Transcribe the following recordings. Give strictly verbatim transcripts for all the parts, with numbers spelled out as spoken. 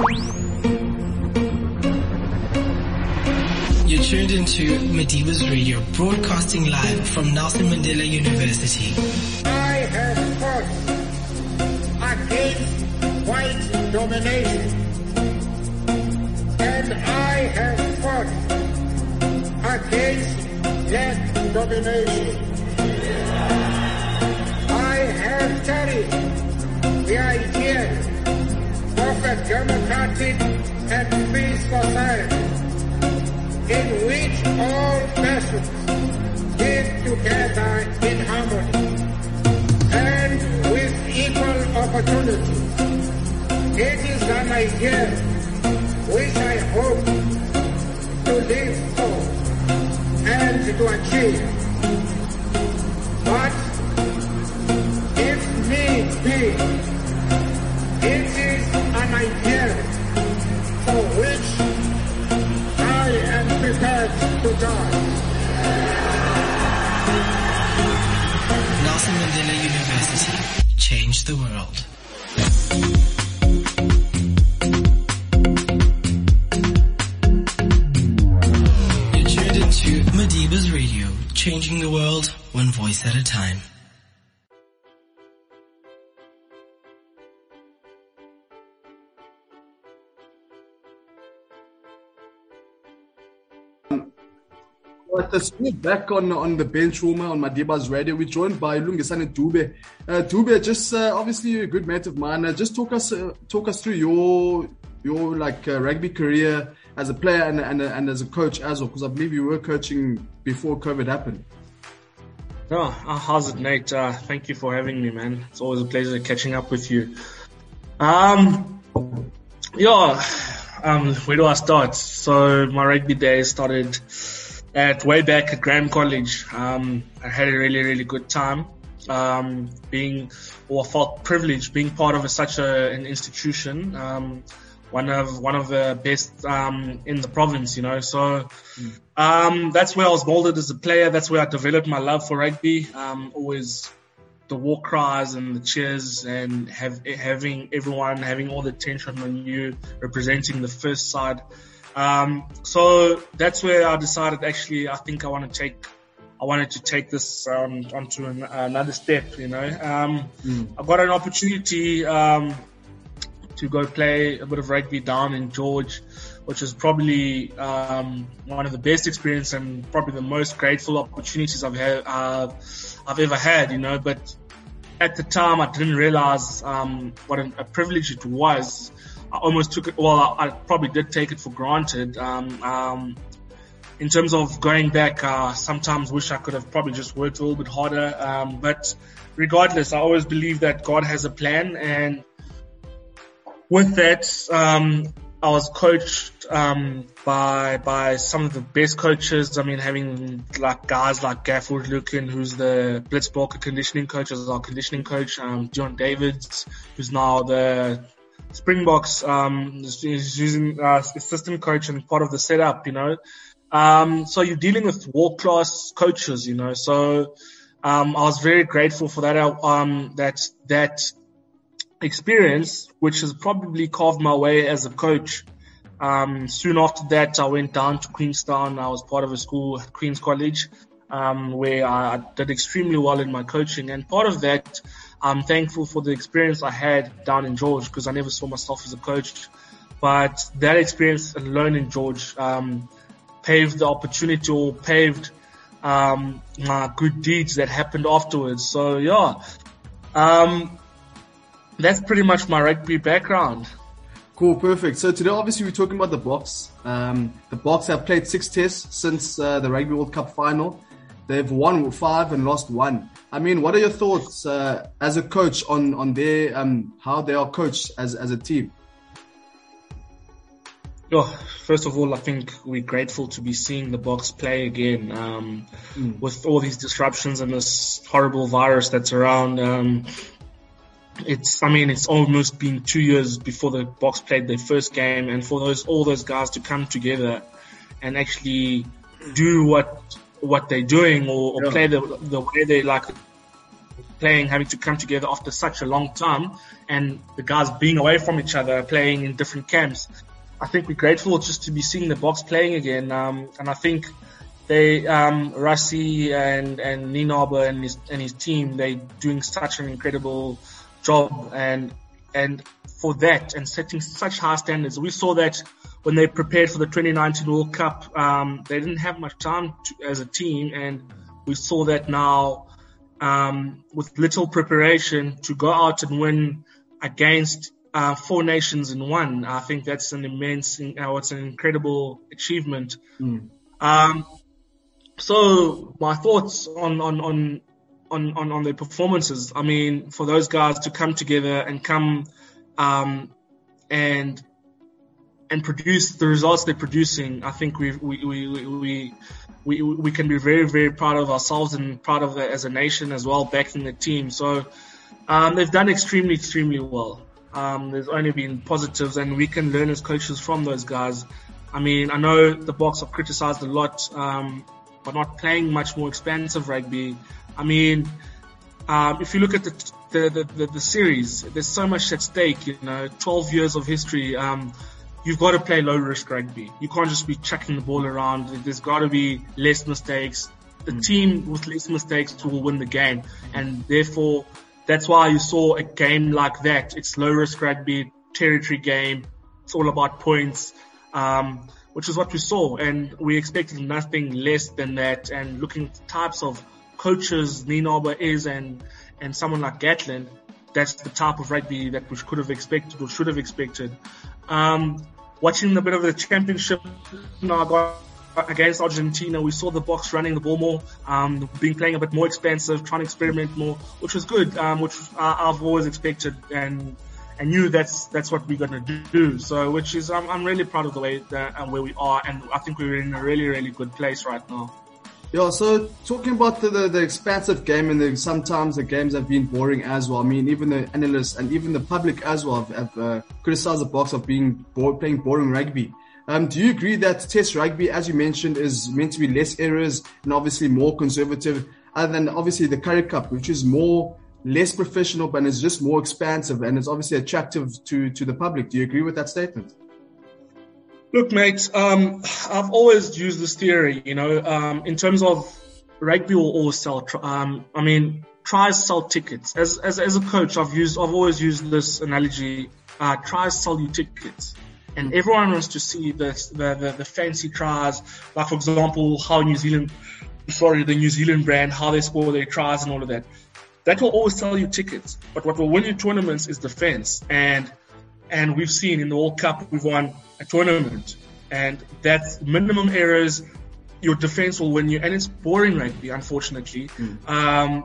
You're tuned into Madiba's Radio, broadcasting live from Nelson Mandela University. I have fought against white domination, and I have fought against black domination. I have carried the idea of a democratic and free society in which all persons live together in harmony and with equal opportunity. It is an idea which I hope to live for and to achieve. But if need be, it is an idea for which I am prepared to die. Nelson Mandela University, change the world. You're tuned into Madiba's Radio, changing the world one voice at a time. But to speak back on on the bench rumor on Madiba's Radio, we're joined by Lungisane Dube. Uh, Dube, just uh, obviously a good mate of mine. Uh, just talk us uh, talk us through your your like uh, rugby career as a player and and, and as a coach as well, because I believe you were coaching before COVID happened. Oh, how's it, Nate? Uh, thank you for having me, man. It's always a pleasure catching up with you. Um, yeah, um, where do I start? So my rugby days started at way back at Graham College. Um, I had a really, really good time. Um, being, or felt privileged being part of a, such a, an institution. Um, one of, one of the best, um, in the province, you know. So, um, that's where I was molded as a player. That's where I developed my love for rugby. Um, always the war cries and the cheers and have, having everyone, having all the attention on you, representing the first side. Um, so that's where I decided actually I think I want to take, I wanted to take this, um, onto an, another step, you know. Um, mm. I got an opportunity, um, to go play a bit of rugby down in George, which is probably, um, one of the best experience and probably the most grateful opportunities I've had, uh, I've ever had, you know, but at the time I didn't realize, um, what a, a privilege it was. I almost took it, well, I, I probably did take it for granted. Um, um, in terms of going back, uh, sometimes wish I could have probably just worked a little bit harder. Um, but regardless, I always believe that God has a plan. And with that, um, I was coached, um, by, by some of the best coaches. I mean, having like guys like Gafford Lukin, who's the Blitzbalker conditioning coach, as our conditioning coach, um, John Davids, who's now the Springboks, um, is using, uh, assistant coach and part of the setup, you know. Um, so you're dealing with world-class coaches, you know. So, um, I was very grateful for that, um, that, that experience, which has probably carved my way as a coach. Um, soon after that, I went down to Queenstown. I was part of a school at Queen's College, um, where I did extremely well in my coaching. And part of that, I'm thankful for the experience I had down in George, because I never saw myself as a coach. But that experience alone in George, um, paved the opportunity or paved, um, my good deeds that happened afterwards. So yeah, um, that's pretty much my rugby background. Cool, perfect. So today, obviously, we're talking about the Boks. Um, the Boks have played six tests since uh, the Rugby World Cup final. They've won five and lost one. I mean, what are your thoughts uh, as a coach on on their um, how they are coached as as a team? Oh, first of all, I think we're grateful to be seeing the Boks play again. Um, mm. With all these disruptions and this horrible virus that's around, um, it's, I mean, it's almost been two years before the Boks played their first game, and for those, all those guys to come together and actually do what, what they're doing or, or yeah. play the, the way they like, playing, having to come together after such a long time, and the guys being away from each other, playing in different camps. I think we're grateful just to be seeing the Boks playing again. Um, and I think they, um, Rassie and, and Nienaber and his, and his team, they're doing such an incredible job. And, and for that and setting such high standards, we saw that when they prepared for the twenty nineteen World Cup, um, they didn't have much time to, as a team. And we saw that now, um, with little preparation to go out and win against Uh, four nations in one. I think that's an immense, uh, it's an incredible achievement. Mm. Um, so my thoughts on, on, on, on, on, on their performances. I mean, for those guys to come together and come, um, and, and produce the results they're producing, I think we, we, we, we, we, we can be very, very proud of ourselves and proud of it as a nation as well, backing the team. So, um, they've done extremely, extremely well. Um, there's only been positives, and we can learn as coaches from those guys. I mean, I know the Boks have criticized a lot, um, but not playing much more expansive rugby. I mean, um, if you look at the, the, the, the, the series, there's so much at stake, you know, twelve years of history. Um, you've got to play low risk rugby. You can't just be chucking the ball around. There's got to be less mistakes. The team with less mistakes will win the game, and therefore, that's why you saw a game like that. It's low risk rugby, territory game. It's all about points, um, which is what we saw. And we expected nothing less than that. And looking at the types of coaches Nienaber is and, and someone like Gatland, that's the type of rugby that we could have expected or should have expected. Um, watching a bit of the championship, you know, I got against Argentina, we saw the Boks running the ball more, um, being playing a bit more expansive, trying to experiment more, which was good, um, which I, I've always expected and and knew that's that's what we're gonna do. So, which is I'm, I'm really proud of the way that and where we are, and I think we're in a really really good place right now. Yeah, so talking about the, the, the expansive game, and the, sometimes the games have been boring as well. I mean, even the analysts and even the public as well have, have uh, criticized the Boks of being bo- playing boring rugby. Um, do you agree that Test rugby, as you mentioned, is meant to be less errors and obviously more conservative, other than obviously the Currie Cup, which is more less professional, but it's just more expansive and it's obviously attractive to, to the public? Do you agree with that statement? Look, mate, um, I've always used this theory, you know, um, in terms of rugby will always sell. Um, I mean, tries sell tickets. As as as a coach, I've used, I've always used this analogy. Uh, tries sell you tickets. And everyone wants to see the, the, the, the fancy tries, like, for example, how New Zealand, sorry, the New Zealand brand, how they score their tries and all of that. That will always sell you tickets. But what will win you tournaments is defense. And, and we've seen in the World Cup, we've won a tournament. And that's minimum errors. Your defense will win you. And it's boring rugby, unfortunately. Mm. Um,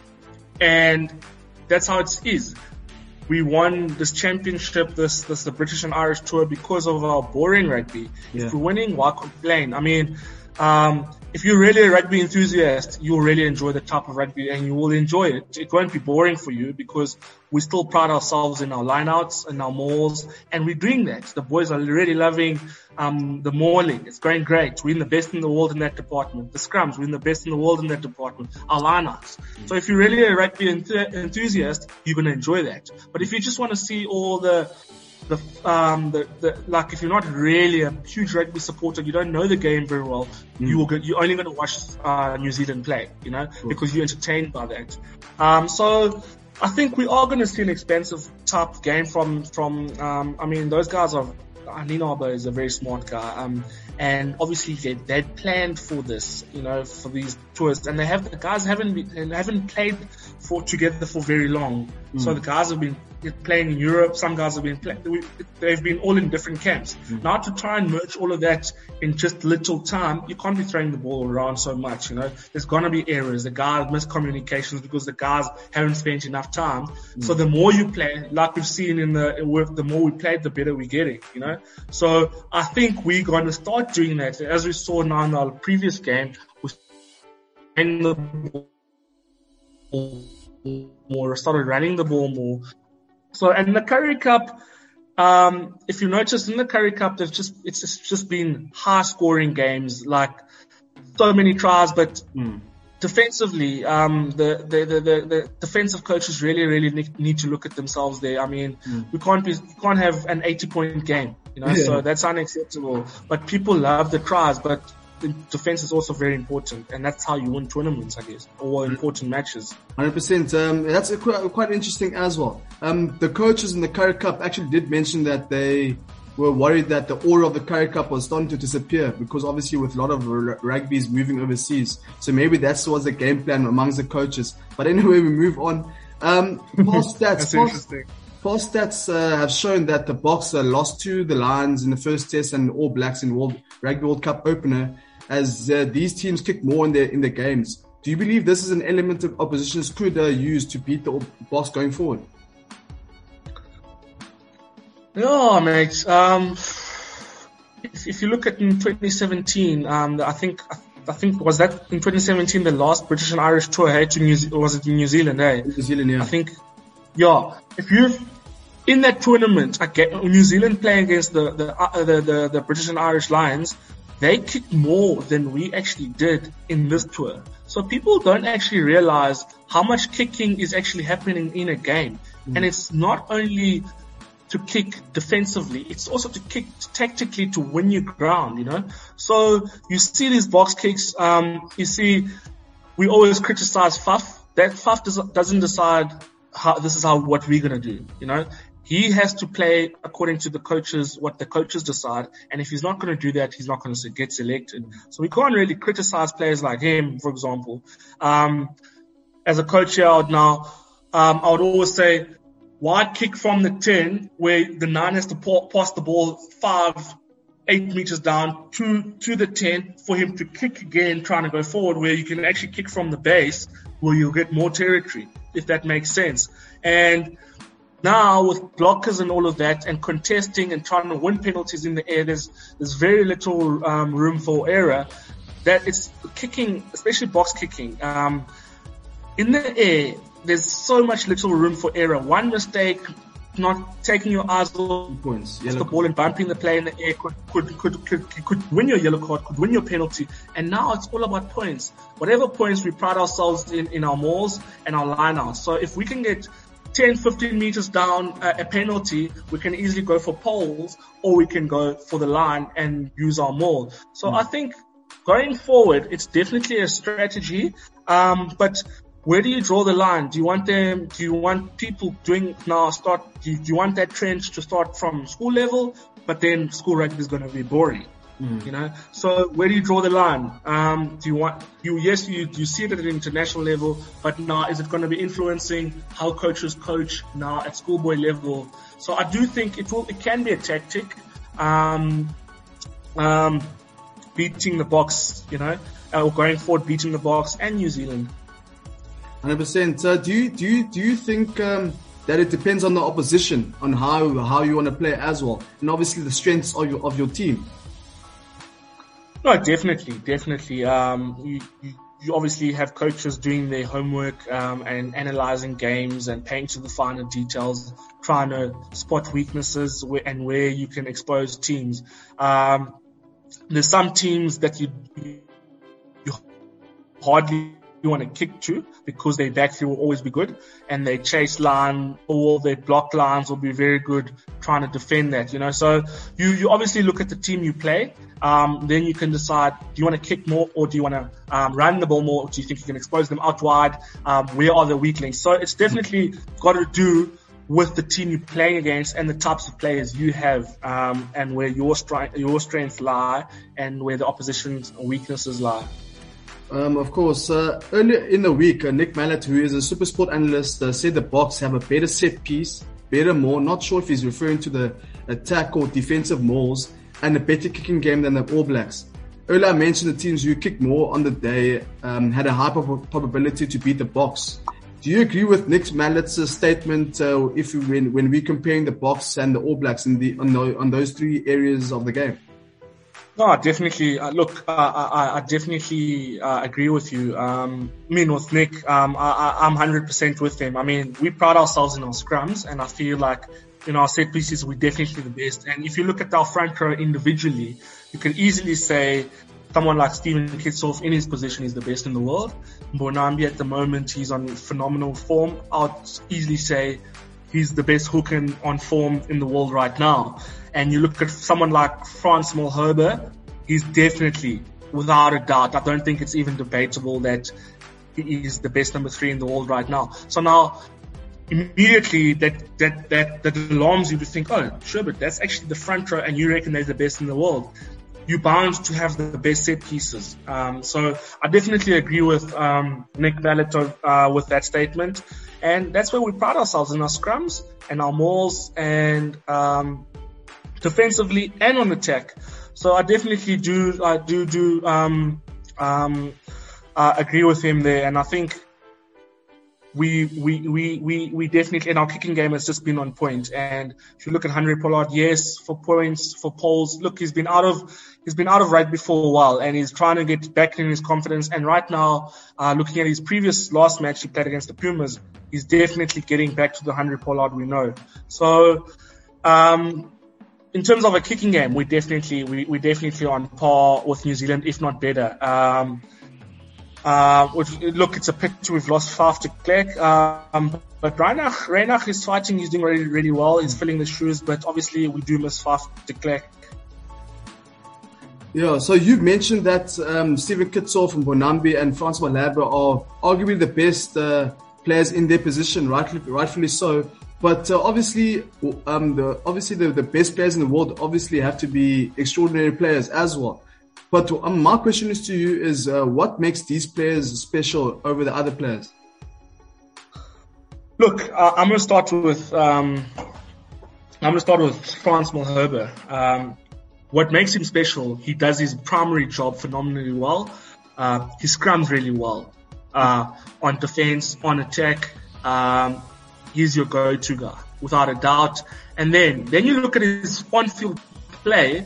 and that's how it is. We won this championship, this, this, the British and Irish tour because of our boring rugby. Yeah. If we're winning, why complain? I mean, um, if you're really a rugby enthusiast, you'll really enjoy the type of rugby and you will enjoy it. It won't be boring for you because we still pride ourselves in our lineouts and our mauls, and we're doing that. The boys are really loving, um, the mauling. It's going great. We're in the best in the world in that department. The scrums, we're in the best in the world in that department. Our lineouts. So if you're really a rugby enth- enthusiast, you're going to enjoy that. But if you just want to see all the, The, um, the, the, like if you're not really a huge rugby supporter, you don't know the game very well, mm. you will get, you're only going to watch, uh, New Zealand play, you know, cool. because you're entertained by that. Um, so I think we are going to see an expensive type of game from, from, um, I mean, those guys are, Nienaber is a very smart guy, um, and obviously they, they'd planned for this, you know, for these tours, and they have, the guys haven't been, haven't played for, together for very long. Mm. So the guys have been playing in Europe, some guys have been playing, they've been all in different camps. Mm. Now to try and merge all of that in just little time, you can't be throwing the ball around so much, you know. There's gonna be errors, the guys miscommunications because the guys haven't spent enough time. Mm. So the more you play, like we've seen in the, the more we play, the better we're getting, you know. So I think we're gonna start doing that. As we saw now in our previous game, we running the ball more, started running the ball more. So, and the Currie Cup, um, if you notice in the Currie Cup, there's just, it's just been high scoring games, like so many tries, but mm. defensively, um, the, the, the, the, the defensive coaches really, really need, need to look at themselves there. I mean, mm. we can't be, we can't have an eighty point game, you know, yeah. so that's unacceptable. But people love the tries, but the defense is also very important, and that's how you win tournaments, I guess, or important matches. one hundred percent. Um, that's a, quite, quite interesting as well. Um, the coaches in the Currie Cup actually did mention that they were worried that the aura of the Currie Cup was starting to disappear because obviously with a lot of r- rugby's moving overseas. So maybe that was the game plan amongst the coaches. But anyway, we move on. Um, past stats, past, past stats uh, have shown that the Boxer lost to the Lions in the first test and All Blacks in World Rugby World Cup opener, as uh, these teams kick more in their in their games. Do you believe this is an element of oppositions could uh, use to beat the Box going forward? Yeah, mate. Um, if, if you look at in twenty seventeen, um, I think I think was that in twenty seventeen the last British and Irish tour had to New Ze- was it in New Zealand? Eh? New Zealand, yeah. I think, yeah. If you in that tournament, I get New Zealand playing against the the, uh, the the the British and Irish Lions. They kicked more than we actually did in this tour. So people don't actually realize how much kicking is actually happening in a game. Mm. And it's not only to kick defensively, it's also to kick tactically to win your ground, you know. So you see these box kicks, um, you see, we always criticize Faf. That Faf does, doesn't decide how, this is how, what we're going to do, you know. He has to play according to the coaches, what the coaches decide. And if he's not going to do that, he's not going to get selected. So we can't really criticize players like him, for example. Um, as a coach here out now, um, I would always say, why kick from the ten where the nine has to pass the ball five, eight meters down to, to the ten for him to kick again, trying to go forward, where you can actually kick from the base where you'll get more territory, if that makes sense. And now with blockers and all of that and contesting and trying to win penalties in the air, there's, there's very little, um, room for error. That it's kicking, especially box kicking, um, in the air, there's so much little room for error. One mistake, not taking your eyes off points, the ball and bumping the play in the air could, could, could, could, could win your yellow card, could win your penalty. And now it's all about points. Whatever points we pride ourselves in, in our mauls and our lineouts. So if we can get ten, fifteen meters down uh, a penalty, we can easily go for poles or we can go for the line and use our maul. So mm. I think going forward, it's definitely a strategy. Um, but where do you draw the line? Do you want them, do you want people doing now start, do you, do you want that trend to start from school level, but then school rugby is going to be boring? Mm. You know, so where do you draw the line? Um, do you want, you, yes, you, you see it at an international level, but now is it going to be influencing how coaches coach now at schoolboy level? So I do think it will, it can be a tactic, um, um, beating the box, you know, or going forward, beating the box and New Zealand. one hundred percent. Uh, do you, do you, do you think, um, that it depends on the opposition, on how, how you want to play as well? And obviously the strengths of your, of your team. No, definitely, definitely. Um, you, you, you obviously have coaches doing their homework, um, and analyzing games and paying to the finer details, trying to spot weaknesses where, and where you can expose teams. Um, there's some teams that you, you hardly you want to kick to because their backfield will always be good and their chase line or their block lines will be very good trying to defend that, you know. So you, you obviously look at the team you play. Um, then you can decide, do you want to kick more or do you want to um, run the ball more? Or do you think you can expose them out wide? Um, where are the weak links? So it's definitely got to do with the team you're playing against and the types of players you have, um, and where your stri- your strengths lie and where the opposition's weaknesses lie. Um, of course, uh, earlier in the week, uh, Nick Mallett, who is a super sport analyst, uh, said the Boks have a better set piece, better maul. Not sure if he's referring to the attack or defensive mauls, and a better kicking game than the All Blacks. Earlier I mentioned the teams who kicked more on the day um, had a high prob- probability to beat the Boks. Do you agree with Nick Mallett's uh, statement uh, if you, when, when we're comparing the Boks and the All Blacks in the, on, the, on those three areas of the game? No, definitely. Uh, look, uh, I, I definitely uh, agree with you. Um, I mean, with Nick, um, I, I'm one hundred percent with him. I mean, we pride ourselves in our scrums, and I feel like in our set pieces, we're definitely the best. And if you look at our front row individually, you can easily say someone like Steven Kitshoff in his position is the best in the world. Mbonambi at the moment, he's on phenomenal form. I'd easily say he's the best hooker on form in the world right now. And you look at someone like Frans Malherbe, he's definitely, without a doubt, I don't think it's even debatable that he is the best number three in the world right now. So now, immediately that, that, that, that alarms you to think, oh, sure, but that's actually the front row and you reckon they're the best in the world. You're bound to have the best set pieces. Um, so I definitely agree with, um, Nick Vallotto, uh, with that statement. And that's where we pride ourselves in our scrums and our mauls and, um, defensively and on attack. So I definitely do, I do, do, um, um, uh, agree with him there. And I think, We, we, we, we, we definitely, and our kicking game has just been on point. And if you look at Henry Pollard, yes, for points, for polls, look, he's been out of, he's been out of rugby for a while and he's trying to get back in his confidence. And right now, uh, looking at his previous last match he played against the Pumas, he's definitely getting back to the Henry Pollard we know. So, um, in terms of a kicking game, we definitely, we, we definitely on par with New Zealand, if not better. Um, Uh, which, look, it's a pity we've lost Faf de Klerk. Um, but Reinach, Reinach is fighting, he's doing really, really well. He's filling the shoes, but obviously we do miss Faf de Klerk. Yeah, so you've mentioned that, um, Steven Kitshoff and Mbonambi and Frans Malherbe are arguably the best, uh, players in their position, rightfully, rightfully so. But, uh, obviously, um, the, obviously the, the best players in the world obviously have to be extraordinary players as well. But um, my question is to you is, uh, what makes these players special over the other players? Look, uh, I'm going to start with, um, I'm going to start with Frans Malherbe. Um, what makes him special, he does his primary job phenomenally well. Uh, he scrums really well. Uh, on defense, on attack, um, he's your go-to guy, without a doubt. And then, then you look at his on-field play,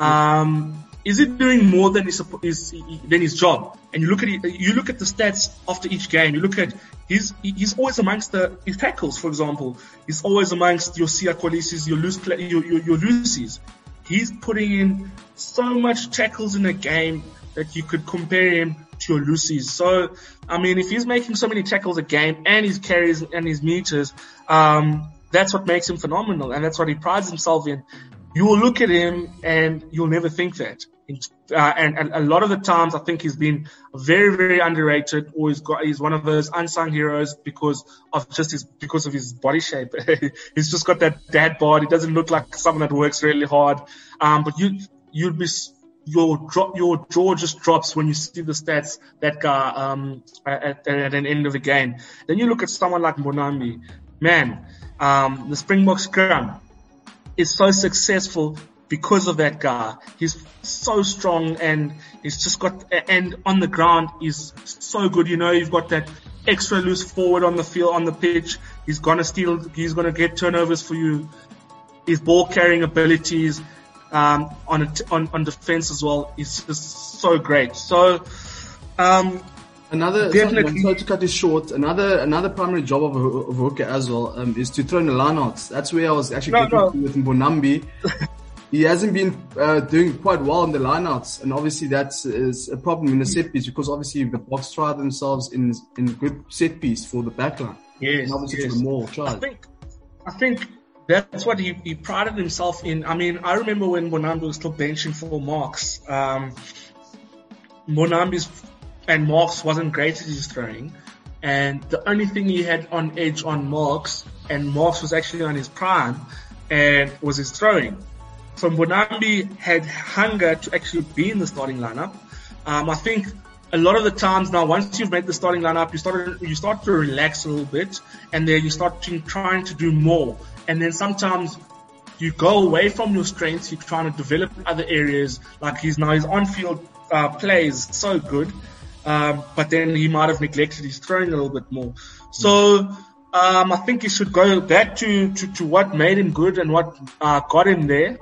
um, is he doing more than his, his than his job? And you look at it, you look at the stats after each game. You look at he's he's always amongst the his tackles, for example. He's always amongst your Siya Kolisi's, your loose play, your your, your Lucy's. He's putting in so much tackles in a game that you could compare him to your Lucy's. So I mean, if he's making so many tackles a game and his carries and his meters, um, that's what makes him phenomenal, and that's what he prides himself in. You will look at him and you'll never think that. Uh, and, and a lot of the times I think he's been very, very underrated, or he's got, he's one of those unsung heroes because of just his, because of his body shape. He's just got that dad bod. He doesn't look like someone that works really hard. Um, but you, you'd be, your drop, your jaw just drops when you see the stats that guy, um, at, at an end of the game. Then you look at someone like Mbonambi. Man, um, the Springbok scrum is so successful because of that guy. He's so strong and he's just got, and on the ground he's so good. You know, you've got that extra loose forward on the field, on the pitch. He's gonna steal, he's gonna get turnovers for you. His ball carrying abilities, um, on, a, on, on defense as well is just so great. So, um, Another, definitely. sorry, sorry to cut this short. Another, anher primary job of a, of a hooker as well, um, is to throw in the lineouts. That's where I was actually no, getting no. with Mbonambi. He hasn't been, uh, doing quite well in the lineouts. And obviously that's is a problem in the set piece because obviously the Boks try themselves in, in good set piece for the backline. Yes. And obviously yes. for the more tries. I think, I think that's what he, he prided himself in. I mean, I remember when Mbonambi was still benching for Marks, um, Mbonambi's and Marks wasn't great at his throwing, and the only thing he had on edge on Marks, and Marks was actually on his prime, and was his throwing. So Mbonambi had hunger to actually be in the starting lineup. Um, I think a lot of the times now, once you've made the starting lineup, you start you start to relax a little bit, and then you start to, trying to do more, and then sometimes you go away from your strengths. You're trying to develop other areas, like he's now his on-field uh, play is so good. Um, but then he might have neglected his throwing a little bit more. So, um, I think he should go back to, to, to what made him good and what, uh, got him there,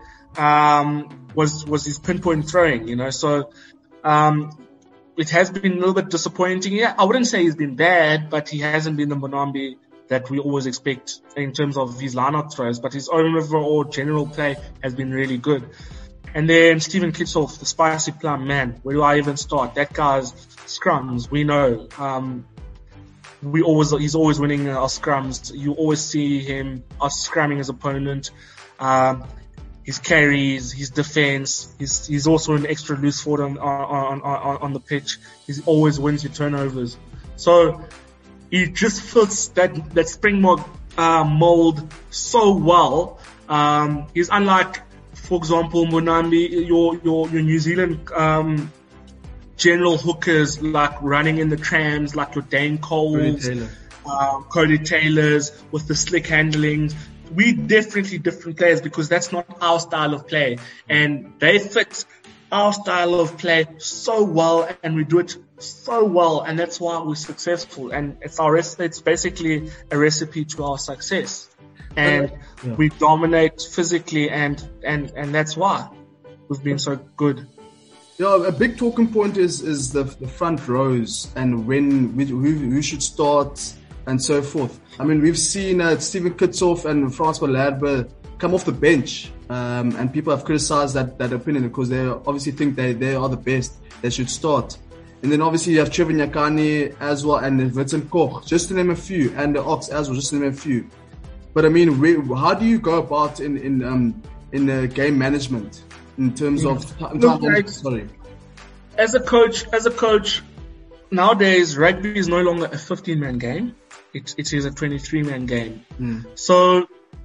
um, was, was his pinpoint throwing, you know. So, um, it has been a little bit disappointing. Yeah, I wouldn't say he's been bad, but he hasn't been the Mbonambi that we always expect in terms of his line-out throws, but his overall general play has been really good. And then Steven Kitsoff, the spicy plum, man, where do I even start? That guy's scrums, we know. Um, we always, he's always winning our scrums. You always see him us scrumming his opponent. Um, his carries, his defense. He's, he's also an extra loose forward on, on, on, on the pitch. He always wins your turnovers. So he just fits that, that Springbok, uh, mold so well. Um, he's unlike, for example, Mbonambi, your, your, your New Zealand, um, general hookers, like running in the trams, like your Dane Coles, Cody Taylor. Um, Cody Taylors with the slick handling. We definitely different players because that's not our style of play. And they fit our style of play so well and we do it so well. And that's why we're successful. And it's our, it's basically a recipe to our success. And yeah. we dominate physically and, and, and that's why we've been so good. Yeah, a big talking point is, is the, the front rows and when, we, who, who should start and so forth. I mean, we've seen uh, Steven Kitsoff and Francois Ladber come off the bench, um, and people have criticized that, that opinion because they obviously think they, they are the best. They should start. And then obviously you have Trevor Nyakane as well and Vincent Koch, just to name a few, and the Ox as well, just to name a few. But I mean, we, how do you go about in, in, um, in uh, game management in terms of time? Look, time like, sorry. As a coach, as a coach, nowadays rugby is no longer a fifteen man game. It, it is a twenty-three man game. Mm. So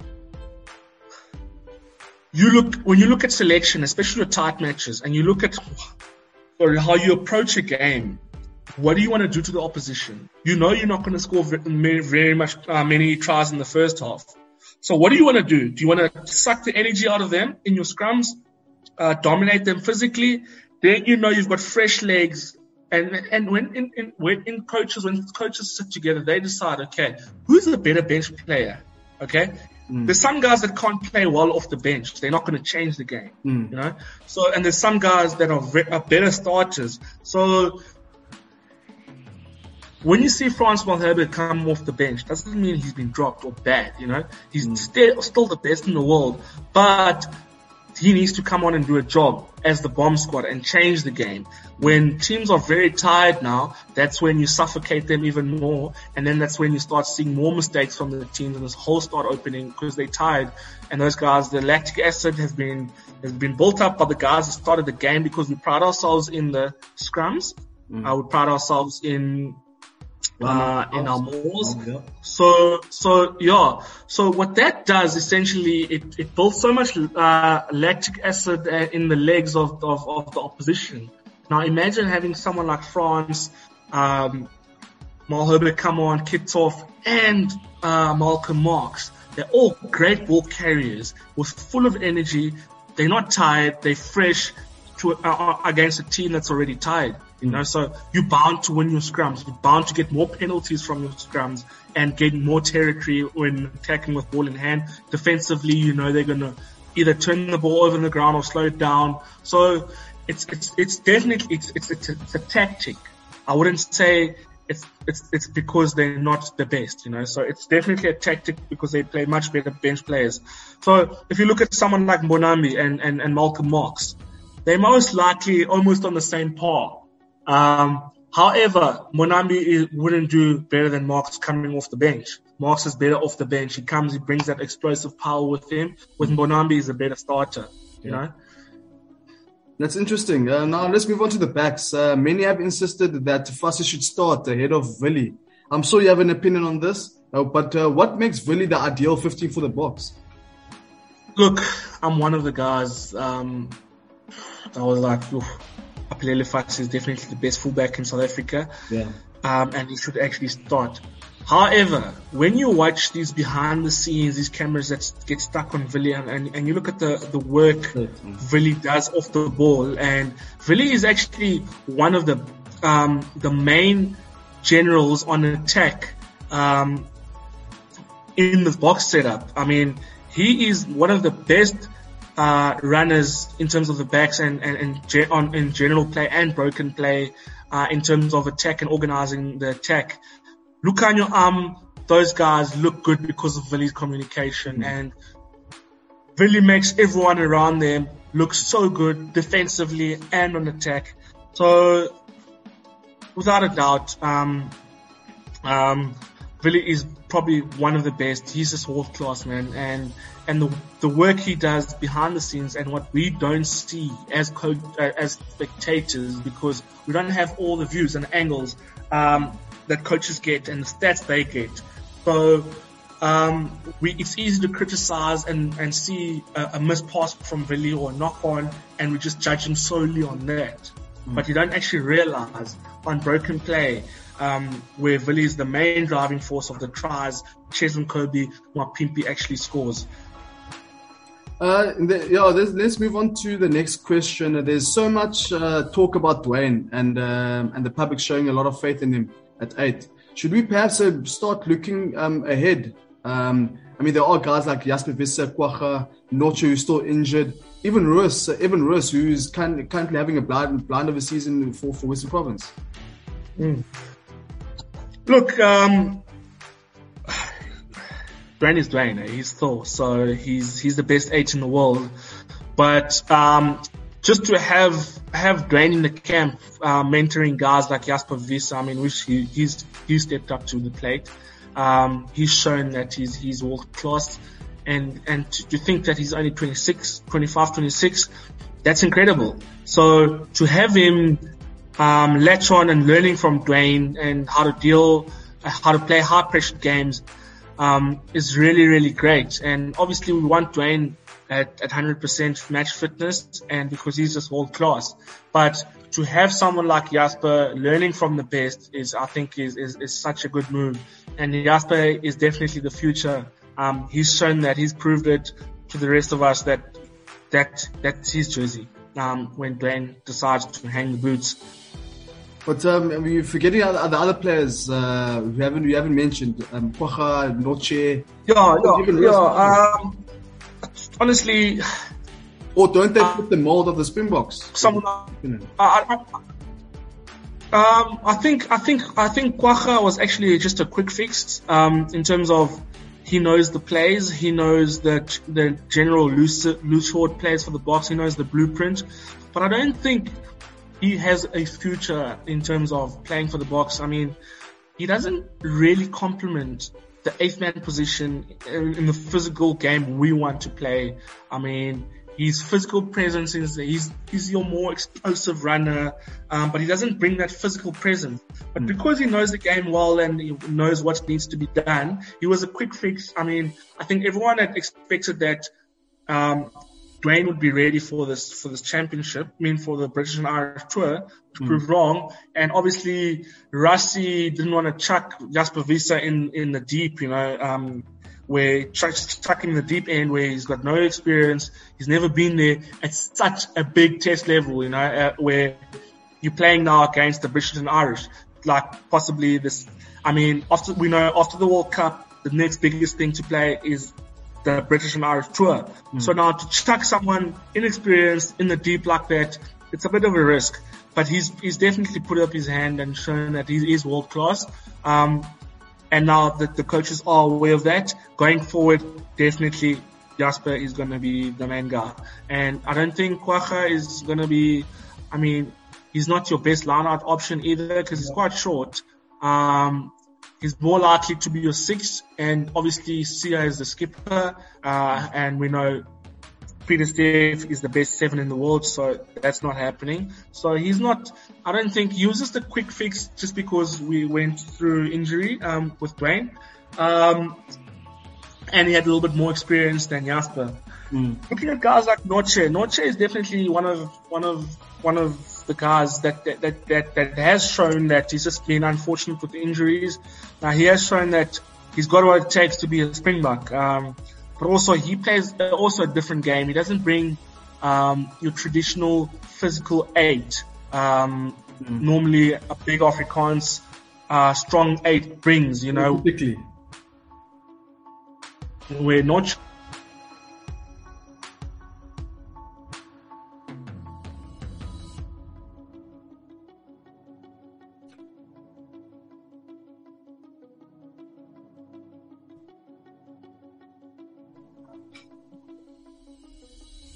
you look, when you look at selection, especially the tight matches, and you look at or how you approach a game, what do you want to do to the opposition? You know you're not going to score very, very much uh, many tries in the first half. So what do you want to do? Do you want to suck the energy out of them in your scrums, uh, dominate them physically? Then you know you've got fresh legs. And and when in, in when in coaches when coaches sit together, they decide, okay, who's the better bench player? Okay, mm. there's some guys that can't play well off the bench. They're not going to change the game, mm. you know. So and there's some guys that are, ve- are better starters. So when you see Francois Herbert come off the bench, doesn't mean he's been dropped or bad. You know, he's mm. still still the best in the world, but he needs to come on and do a job as the bomb squad and change the game. When teams are very tired now, that's when you suffocate them even more. And then that's when you start seeing more mistakes from the teams and this whole start opening because they're tired. And those guys, the lactic acid has been, has been built up by the guys that started the game because we pride ourselves in the scrums. Mm. Uh, we pride ourselves in, Uh, in our malls. So, so, yeah. So what that does essentially, it, it builds so much, uh, lactic acid in the legs of, of, of the opposition. Now imagine having someone like France, um, Mal Herbert come on, Kitsoff, and, uh, Malcolm Marx. They're all great ball carriers with full of energy. They're not tired. They're fresh to, uh, against a team that's already tired. You know, so you're bound to win your scrums. You're bound to get more penalties from your scrums and gain more territory when attacking with ball in hand. Defensively, you know, they're going to either turn the ball over on the ground or slow it down. So it's, it's, it's definitely, it's, it's, it's, a, it's a tactic. I wouldn't say it's, it's, it's because they're not the best, you know, so it's definitely a tactic because they play much better bench players. So if you look at someone like Mbonambi and, and, and Malcolm Marx, they're most likely almost on the same par. Um, however, Mbonambi wouldn't do better than Marx coming off the bench. Marx is better off the bench. He comes, he brings that explosive power with him. With Mbonambi, he's a better starter, you yeah. know? That's interesting. Uh, now let's move on to the backs. Uh, many have insisted that Fassi should start ahead of Willie. I'm sure you have an opinion on this, uh, but uh, what makes Willie the ideal fifteen for the box? Look, I'm one of the guys, um, I was like, oof, Aphelele Fassi is definitely the best fullback in South Africa. Yeah. Um, and he should actually start. However, when you watch these behind the scenes, these cameras that get stuck on Willie and, and, and you look at the, the work mm-hmm. Willie does off the ball, and Willie is actually one of the, um, the main generals on attack, um, in the box setup. I mean, he is one of the best, uh, runners in terms of the backs and, and, and ge- on, in general play and broken play, uh, in terms of attack and organizing the attack. Lukhanyo Am, those guys look good because of Willie's communication, mm. and Willie makes everyone around them looks so good defensively and on attack. So, without a doubt, um, um, Willie is probably one of the best. He's just world class, man. And, and the, the work he does behind the scenes and what we don't see as co- uh, as spectators, because we don't have all the views and angles, um, that coaches get and the stats they get. So, um, we, it's easy to criticize and, and see a, a missed pass from Willie or a knock on, and we just judge him solely on that. Mm. But you don't actually realize on broken play, um, where Willie is the main driving force of the tries, Ches and Kobe, Mapimpi actually scores. Uh, the, yeah, let's move on to the next question. There's so much uh, talk about Dwayne and um, and the public showing a lot of faith in him at eight. Should we perhaps uh, start looking um, ahead? Um, I mean, there are guys like Jasper Visser, Kwagga, Noche, who's still injured. Even Roos, uh, Evan Roos, who's kind, currently having a blind, blind of a season for, for Western Province. Mm. Look, um, Dwayne is Dwayne. Eh? He's Thor, so he's he's the best eight in the world. But um, just to have have Dwayne in the camp, uh, mentoring guys like Jasper Visser, I mean, which he, he's he stepped up to the plate. Um, he's shown that he's he's world class, and and to, to think that he's only twenty-six, twenty-five, twenty-six, that's incredible. So to have him um, latch on and learning from Dwayne and how to deal, uh, how to play high pressure games, um, is really really great. And obviously we want Dwayne at at one hundred percent match fitness, and because he's just world class. But to have someone like Jasper learning from the best is, I think, is, is, is such a good move. And Jasper is definitely the future. Um, he's shown that, he's proved it to the rest of us that, that, that's his jersey. Um, when Dwayne decides to hang the boots. But, um, I mean, you're forgetting the other, other players, uh, who haven't, you haven't mentioned, um, Kwagga, Noche. Yeah, yeah, yeah, um, honestly, or don't they uh, fit the mold of the Springboks? Someone, you know. I, I, um, I think, I think, I think Kwagga was actually just a quick fix, um, in terms of he knows the plays, he knows the the general loose, loose short plays for the box, he knows the blueprint, but I don't think he has a future in terms of playing for the box. I mean, he doesn't really complement the eighth man position in, in the physical game we want to play. I mean, his physical presence is, he's, he's your more explosive runner, um, but he doesn't bring that physical presence. But mm. because he knows the game well and he knows what needs to be done, he was a quick fix. I mean, I think everyone had expected that, um, Dwayne would be ready for this, for this championship, I mean, for the British and Irish tour, to mm. prove wrong. And obviously, Rassie didn't want to chuck Jasper Visser in, in the deep, you know, um, where chuck, chuck him in the deep end where he's got no experience. He's never been there at such a big test level, you know, uh, where you're playing now against the British and Irish. Like possibly this, I mean, after, we know after the World Cup, the next biggest thing to play is the British and Irish tour. Mm. So now to chuck someone inexperienced in the deep like that, it's a bit of a risk. But he's he's definitely put up his hand and shown that he is world class. Um, and now that the coaches are aware of that, going forward, definitely Jasper is going to be the main guy. And I don't think Kwagga is going to be, I mean, he's not your best line-out option either because he's quite short. Um, He's more likely to be your six, and obviously Sia is the skipper, uh, and we know Peter Steve is the best seven in the world, so that's not happening. So he's not, I don't think, he was just a quick fix just because we went through injury, um, with Dwayne. Um, and he had a little bit more experience than Jasper. Mm. Looking at guys like Noche, Noche is definitely one of, one of, one of, the guys that, that, that, that, that has shown that he's just been unfortunate with the injuries. Now he has shown that he's got what it takes to be a Springbok. Um, but also he plays also a different game. He doesn't bring, um, your traditional physical eight. Um, mm. normally a big Afrikaans, uh, strong eight brings, you know. Quickly. We're not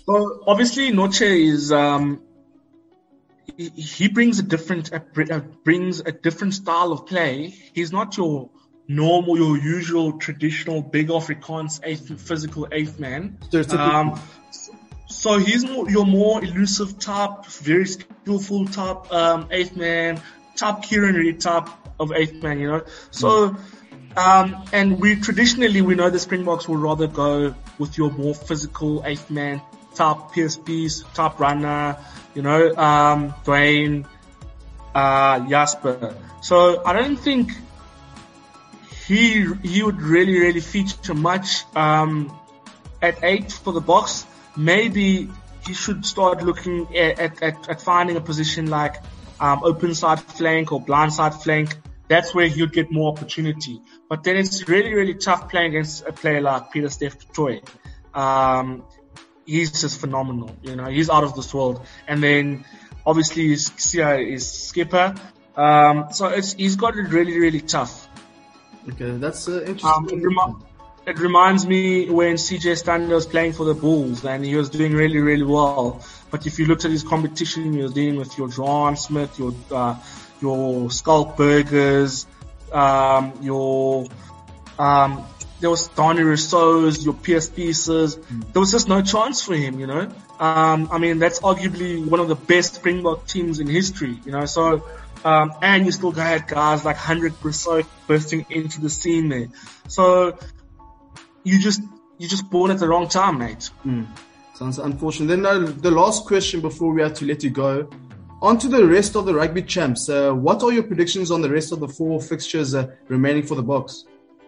So obviously Noche is um, he, he brings a different uh, brings a different style of play. He's not your normal, your usual traditional big Afrikaans eighth physical eighth man. Um, so he's more your more elusive type, very skillful type um, eighth man, type Kieran Reid type of eighth man. You know, so. Um, and we traditionally, we know the Springboks will rather go with your more physical eighth man type P S Ps, type runner, you know, um, Dwayne, uh, Jasper. So I don't think he, he would really, really feature much, um, at eight for the Boks. Maybe he should start looking at, at, at, at finding a position like, um, open side flank or blind side flank. That's where he'll get more opportunity. But then it's really, really tough playing against a player like Pieter-Steph du Toit. Um, he's just phenomenal. You know, he's out of this world. And then obviously Sia is skipper. Um, so it's, he's got it really, really tough. Okay, that's uh, interesting. Um, it, remi- it reminds me when C J Stander was playing for the Bulls and he was doing really, really well. But if you looked at his competition, he was dealing with your Johan Smith, your, uh, your Skulkbergers, um, your, um, there was Donny Rousseau's, your P S pieces. Mm. There was just no chance for him, you know. Um, I mean, that's arguably one of the best Springbok teams in history, you know. So, um, and you still had guys like Hendrik Rousseau bursting into the scene there. So, you just, you just born at the wrong time, mate. Mm. Sounds unfortunate. Then uh, the last question before we have to let you go. On to the rest of the rugby champs. Uh, what are your predictions on the rest of the four fixtures uh, remaining for the Boks?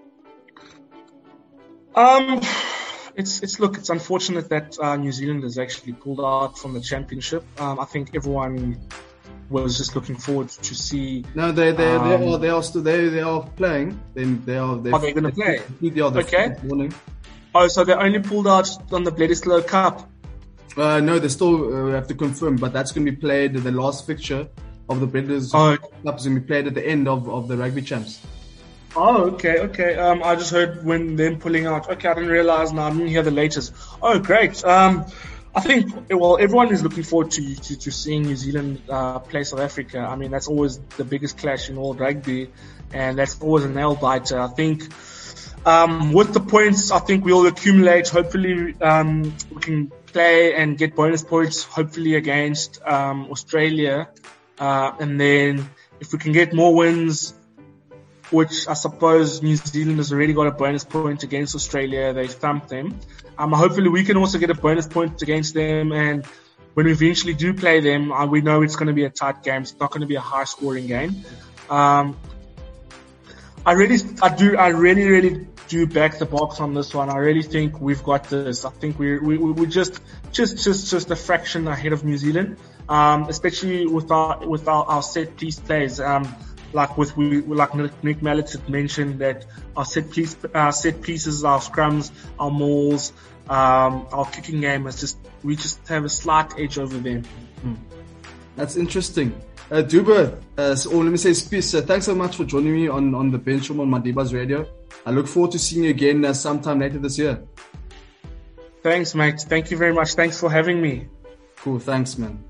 Um, it's it's look, it's unfortunate that uh, New Zealand has actually pulled out from the championship. Um, I think everyone was just looking forward to see. No, they they um, they are they are still they they are playing. Then they are. Are they going to play? They are the okay. Morning. Oh, so they only pulled out on the Bledisloe Cup. Uh, no, they still uh, have to confirm, but that's going to be played. The last fixture of the Bledisloe oh. Cup is going to be played at the end of, of the rugby champs. Oh, okay, okay. Um, I just heard when them pulling out. Okay, I didn't realize. Now I didn't hear the latest. Oh, great. Um, I think well, everyone is looking forward to to, to seeing New Zealand uh, play South Africa. I mean, that's always the biggest clash in all rugby, and that's always a nail biter. I think. Um, with the points, I think we'll accumulate. Hopefully, um, we can play and get bonus points, hopefully against, um, Australia. Uh, and then if we can get more wins, which I suppose New Zealand has already got a bonus point against Australia, they thumped them. Um, hopefully we can also get a bonus point against them. And when we eventually do play them, uh, we know it's going to be a tight game. It's not going to be a high scoring game. Um, I really, I do, I really, really do back the Boks on this one. I really think we've got this. I think we're, we, we, we're just, just, just, just a fraction ahead of New Zealand. Um, especially with our, with our, our set piece plays. Um, like with, we, like Nick Mallett had mentioned that our set piece, uh, set pieces, our scrums, our mauls, um, our kicking game is just, we just have a slight edge over them. Hmm. That's interesting. Uh, Dube, uh, so, or let me say, Spies, uh, thanks so much for joining me on, on the bench room on Madiba's radio. I look forward to seeing you again uh, sometime later this year. Thanks, mate. Thank you very much. Thanks for having me. Cool. Thanks, man.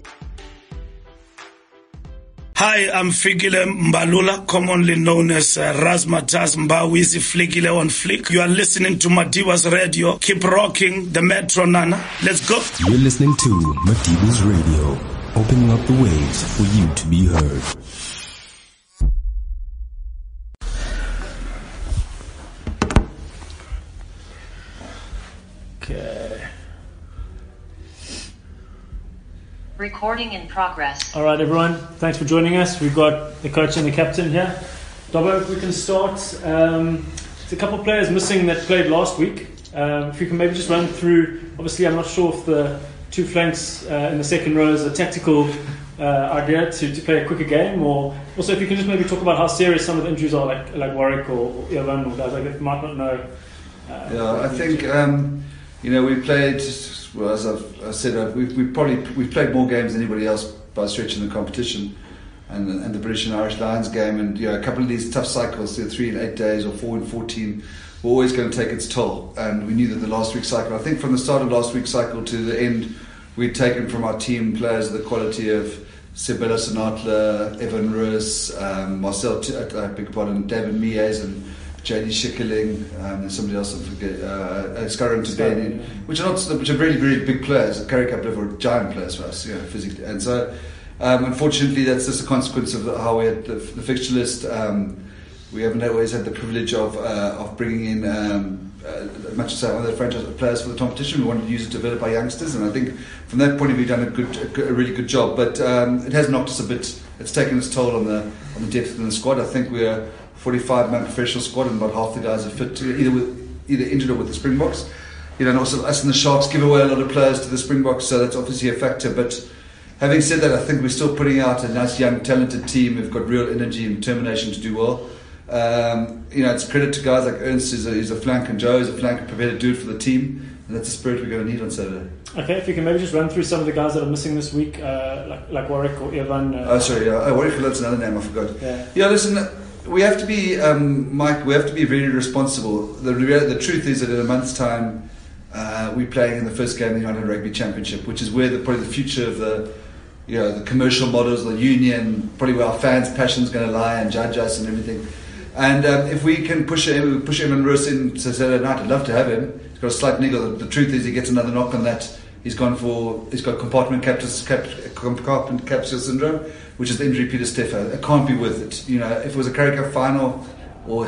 Hi, I'm Fikile Mbalula, commonly known as uh, Razmataz Mbawizi Flikile on Flick. You are listening to Madiba's radio. Keep rocking the Metro Nana. Let's go. You're listening to Madiba's radio, opening up the waves for you to be heard. Okay. Recording in progress. All right, everyone. Thanks for joining us. We've got the coach and the captain here. Dobbo, if we can start. Um, there's a couple of players missing that played last week. Um, if you can maybe just run through. Obviously, I'm not sure if the two flanks uh, in the second row is a tactical uh, idea to, to play a quicker game, or also if you can just maybe talk about how serious some of the injuries are, like like Warwick or, or Ivan or guys like that might not know. Uh, yeah, I think um, you know we played. Well, as I've I said, uh, we've we probably we've played more games than anybody else by stretching the competition, and and the British and Irish Lions game, and you know, a couple of these tough cycles, you know, three in eight days or four in fourteen. were always going to take its toll. And we knew that the last week's cycle, I think from the start of last week's cycle to the end, we'd taken from our team players the quality of Sibella Sinatla, Evan Roos, um, Marcel, T- I beg your pardon, David Mies and J D Schickerling, um, and somebody else I forget, uh, Scarron Tabeni, which are not, which are really, really big players, Currie Cup level, giant players for us, you know, physically. And so, um, unfortunately, that's just a consequence of how we had the, the fixture list. Um, we haven't always had the privilege of uh, of bringing in um, uh, much as other franchise players for the competition. We wanted to use it to develop our youngsters, and I think from that point of view, we've done a good, a, good, a really good job. But um, it has knocked us a bit. It's taken its toll on the on the depth in the squad. I think we're a forty-five man professional squad, and about half the guys are fit to either with either injured or with the Springboks. You know, and also us and the Sharks give away a lot of players to the Springboks, so that's obviously a factor. But having said that, I think we're still putting out a nice, young, talented team who've got real energy and determination to do well. Um, you know, it's credit to guys like Ernst, who's a, who's a flank, and Joe, who's a flank, and prepared to do it for the team, and that's the spirit we're going to need on Saturday. Okay, if you can maybe just run through some of the guys that are missing this week, uh, like, like Warwick or Evan. Uh, oh, sorry, yeah. Oh, Warwick, that's another name I forgot. Yeah, yeah listen, we have to be, um, Mike, we have to be very responsible. The, the truth is that in a month's time, uh, we're playing in the first game of the United Rugby Championship, which is where the, probably the future of the, you know, the commercial models, the union, probably where our fans' passion is going to lie and judge us and everything. And um, if we can push him, push him and Roos in to Saturday night, I'd love to have him. He's got a slight niggle. The, the truth is, he gets another knock on that. He's gone for, he's got compartment capsule, cap, compartment capsule syndrome, which is the injury Peter Steffer. It can't be worth it. You know, if it was a Currie Cup final or a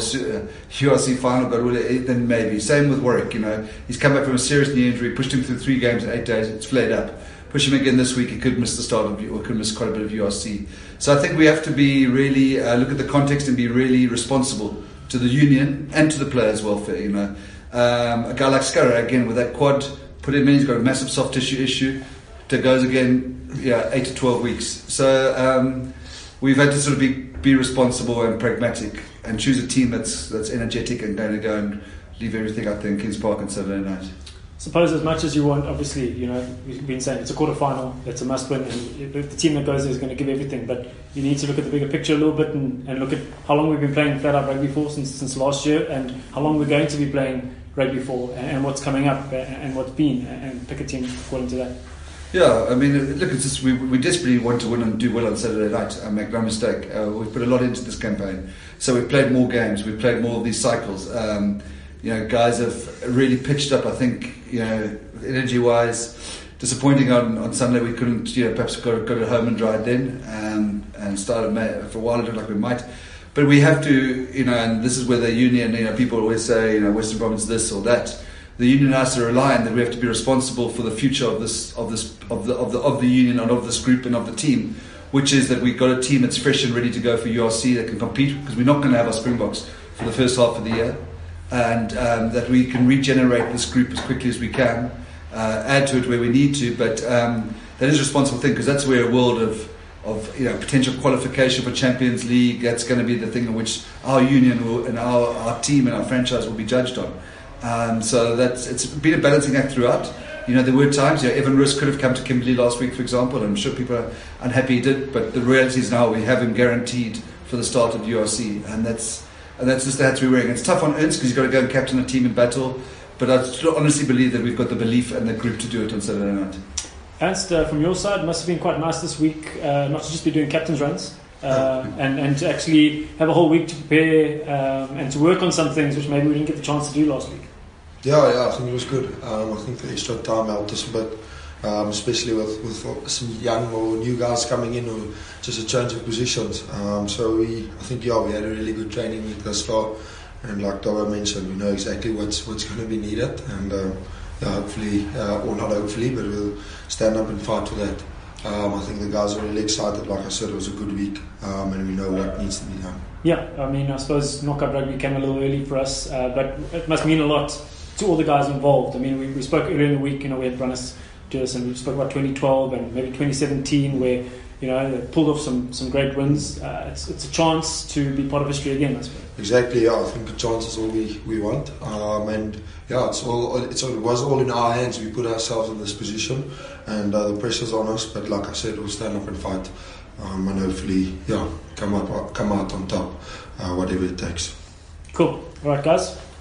U R C final, God willing, then maybe. Same with Warwick. You know, he's come back from a serious knee injury, pushed him through three games in eight days. It's flared up. Push him again this week, he could miss the start of, or could miss quite a bit of U R C. So I think we have to be really uh, look at the context and be really responsible to the union and to the players' welfare. You know, um, a guy like Scarra, again with that quad, put him in. He's got a massive soft tissue issue. That goes again, yeah, eight to twelve weeks. So um, we've had to sort of be be responsible and pragmatic and choose a team that's that's energetic and going to go and leave everything out there in Kings Park on Saturday night. Suppose as much as you want, obviously, you know, we've been saying it's a quarter final, it's a must win, and the team that goes there is going to give everything. But you need to look at the bigger picture a little bit and, and look at how long we've been playing flat out rugby for since since last year, and how long we're going to be playing rugby for, and, and what's coming up, and, and what's been, and pick a team according to that. Yeah, I mean, look, it's just, we we desperately want to win and do well on Saturday night. I make no mistake. Uh, we've put a lot into this campaign, so we've played more games, we've played more of these cycles. Um, you know, guys have really pitched up. I think, you know, energy-wise, disappointing on, on Sunday. We couldn't, you know, perhaps go go to home and dry it then, um, and started for a while. It looked like we might, but we have to, you know, and this is where the union, you know, people always say, you know, Western Province this or that. The union and us are aligned that we have to be responsible for the future of this, of this, of the, of the, of the union and of this group and of the team, which is that we've got a team that's fresh and ready to go for U R C that can compete, because we're not going to have our Springboks for the first half of the year, and um, that we can regenerate this group as quickly as we can, uh, add to it where we need to, but um, that is a responsible thing, because that's where a world of of you know potential qualification for Champions League, that's going to be the thing in which our union will, and our, our team and our franchise will be judged on. Um, so that's it's been a balancing act throughout. You know, there were times, you know, Evan Roos could have come to Kimberley last week, for example. I'm sure people are unhappy he did, but the reality is now we have him guaranteed for the start of U R C, and that's and that's just the hats we're wearing. It's tough on Ernst because he's got to go and captain a team in battle, but I honestly believe that we've got the belief and the group to do it on Saturday night. Ernst, uh, from your side, must have been quite nice this week, uh, not to just be doing captain's runs, uh, and, and to actually have a whole week to prepare um, and to work on some things which maybe we didn't get the chance to do last week. Yeah, yeah, I think it was good. Um, I think the extra time helped us a bit, um, especially with, with some young or new guys coming in, or just a change of positions. Um, so we, I think, yeah, we had a really good training week thus far, and like Toba mentioned, we know exactly what's what's going to be needed, and um, yeah, hopefully, uh, or not hopefully, but we'll stand up and fight for that. Um, I think the guys are really excited. Like I said, it was a good week, um, and we know what needs to be done. Yeah, I mean, I suppose knockout rugby came a little early for us, uh, but it must mean a lot to all the guys involved. I mean, we, we spoke earlier in the week, you know, we had Brannis do this, and we spoke about twenty twelve and maybe twenty seventeen, where, you know, they pulled off some, some great wins. Uh, it's it's a chance to be part of history again, I suppose. Exactly, yeah. I think a chance is all we, we want. Um, and yeah, it's all it's all, it was all in our hands. We put ourselves in this position, and uh, the pressure's on us. But like I said, we'll stand up and fight, um, and hopefully, yeah, come up come out on top, uh, whatever it takes. Cool. All right, guys.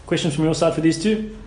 questions from your side for these two?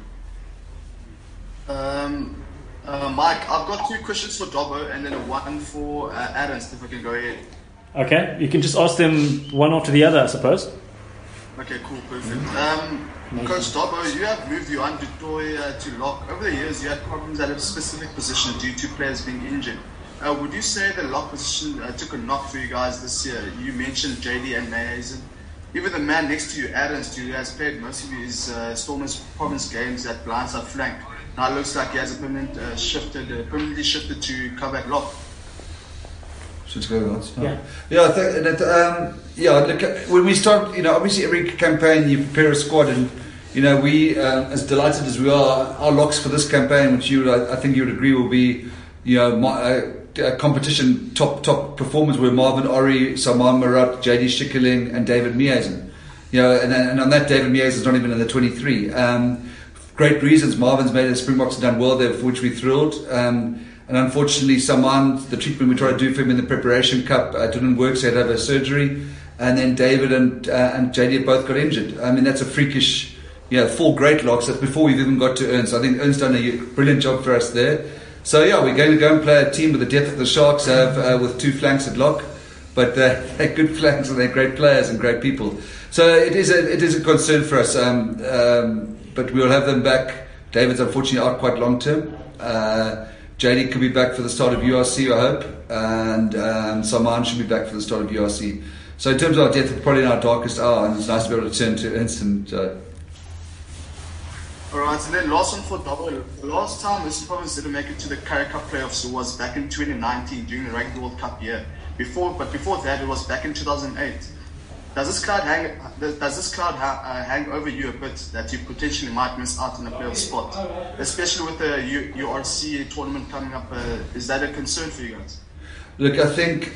Um, uh, Mike, I've got two questions for Dobbo and then one for uh, Ernst, if I can go ahead. Okay, you can just ask them one after the other, I suppose. Okay, cool, perfect. Um, Coach Dobbo, you have moved Johan du Toit uh, to lock. Over the years, you had problems at a specific position due to players being injured. Uh, would you say the lock position uh, took a knock for you guys this year? You mentioned J D and Mason. Even the man next to you, Ernst, who has played most of his uh, Stormers Province games at blindside flank, now it looks like he has a permanent uh, shifted, uh, permanently shifted to cover at lock. Should go last. No. Yeah. Yeah, I think that. Um, yeah, look, when we start, you know, obviously every campaign you prepare a squad, and you know, we, uh, as delighted as we are, our locks for this campaign, which you, I, I think you would agree, will be, you know, my, uh, uh, competition top top performers were Marvin Ori, Saman Marat, J D Schickerling, and David Miazen. You know, and, and on that, David Miazen is not even in the twenty-three. Um, great reasons. Marvin's made it. Springboks have done well there, for which we're thrilled. Um, And unfortunately, Saman, the treatment we tried to do for him in the preparation cup uh, didn't work, so he had to have a surgery. And then David and uh, and J D both got injured. I mean, that's a freakish, yeah, four great locks. That's before we've even got to Ernst. I think Ernst done a brilliant job for us there. So yeah, we're going to go and play a team with the depth that the Sharks have, uh, with two flanks at lock. But uh, they're good flanks and they're great players and great people. So it is a it is a concern for us. Um, um, but we'll have them back. David's unfortunately out quite long term. Uh, J D could be back for the start of U R C, I hope, and um, Saman should be back for the start of U R C. So in terms of our depth, we're probably in our darkest hour, and it's nice to be able to turn to Ernst. And, uh, Alright, and then last one for Dobbo. The last time this province didn't make it to the Currie Cup playoffs was back in twenty nineteen during the Rugby World Cup year. Before, but before that, it was back in two thousand eight. Does this cloud hang? Does this cloud ha- uh, hang over you a bit that you potentially might miss out on a playoff spot, especially with the U- URC tournament coming up? Uh, is that a concern for you guys? Look, I think,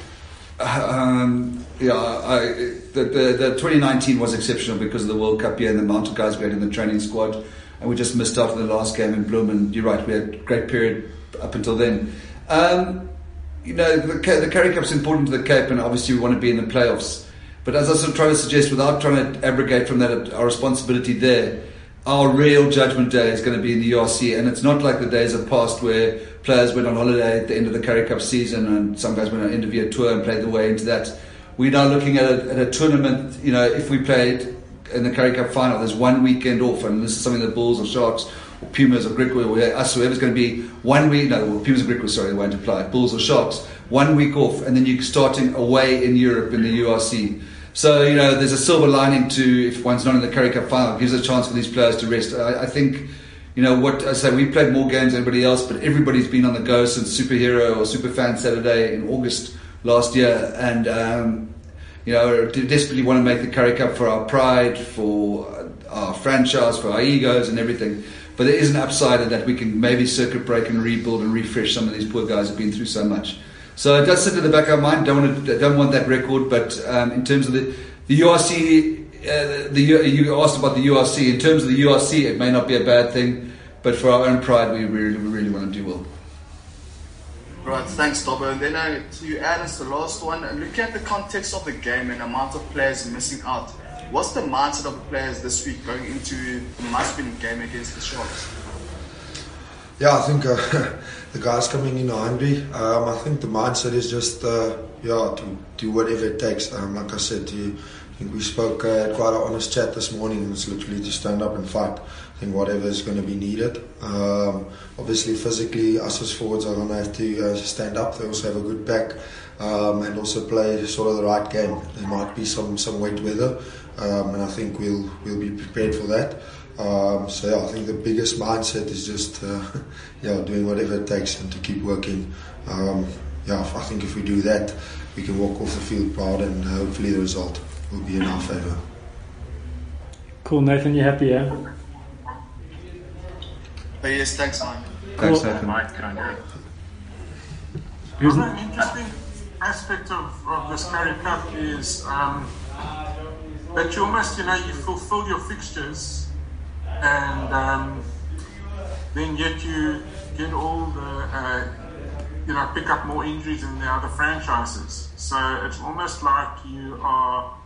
um, yeah, I, the, the the twenty nineteen was exceptional because of the World Cup year and the amount of guys we had in the training squad, and we just missed out on the last game in Bloom. And you're right, we had a great period up until then. Um, you know, the, the Currie Cup's important to the Cape, and obviously we want to be in the playoffs. But as I sort of try to suggest, without trying to abrogate from that our responsibility there, our real judgment day is going to be in the U R C. And it's not like the days of past where players went on holiday at the end of the Currie Cup season and some guys went on an interview tour and played their way into that. We're now looking at a, at a tournament. You know, if we played in the Currie Cup final, there's one weekend off, and this is something that Bulls or Sharks or Pumas or Griquas or us, whoever's going to be one week, no, well, Pumas or Griquas, sorry, they won't apply, Bulls or Sharks, one week off, and then you're starting away in Europe in the U R C. So, you know, there's a silver lining to, if one's not in the Currie Cup final, it gives a chance for these players to rest. I, I think, you know, what I say, we've played more games than anybody else, but everybody's been on the go since Superhero or Superfan Saturday in August last year. And, um, you know, desperately want to make the Currie Cup for our pride, for our franchise, for our egos and everything. But there is an upside in that we can maybe circuit break and rebuild and refresh some of these poor guys who've been through so much. So it does sit in the back of our mind. Don't want to, don't want that record. But um, in terms of the the U R C, uh, the you asked about the U R C. In terms of the U R C, it may not be a bad thing, but for our own pride, we really, we really want to do well. Right, thanks, Dobbo. And then uh, to add us the last one, and looking at the context of the game and the amount of players missing out, what's the mindset of the players this week going into the must-win game against the Sharks? Yeah, I think uh, the guys coming in are hungry. Um, I think the mindset is just, uh, yeah, to do whatever it takes. Um, like I said to you, I think we spoke, uh, had quite an honest chat this morning, and it's literally to stand up and fight. I think whatever is going to be needed. Um, obviously, physically, us as forwards are going to have to uh, stand up. They also have a good back, um, and also play sort of the right game. There might be some, some wet weather, um, and I think we'll we'll be prepared for that. Um, so yeah, I think the biggest mindset is just uh, yeah, doing whatever it takes and to keep working. Um, yeah, I think if we do that, we can walk off the field proud, and hopefully the result will be in our favour. Cool, Nathan, you happy, yeah? Oh, yes, thanks, Mike. Thanks, Cool. Nathan. Mike, can I Who's Another interesting aspect of, of this Currie Cup is um, that you almost, you know, you fulfill your fixtures, and um, then yet you get all the, uh, you know, pick up more injuries in the other franchises. So it's almost like you are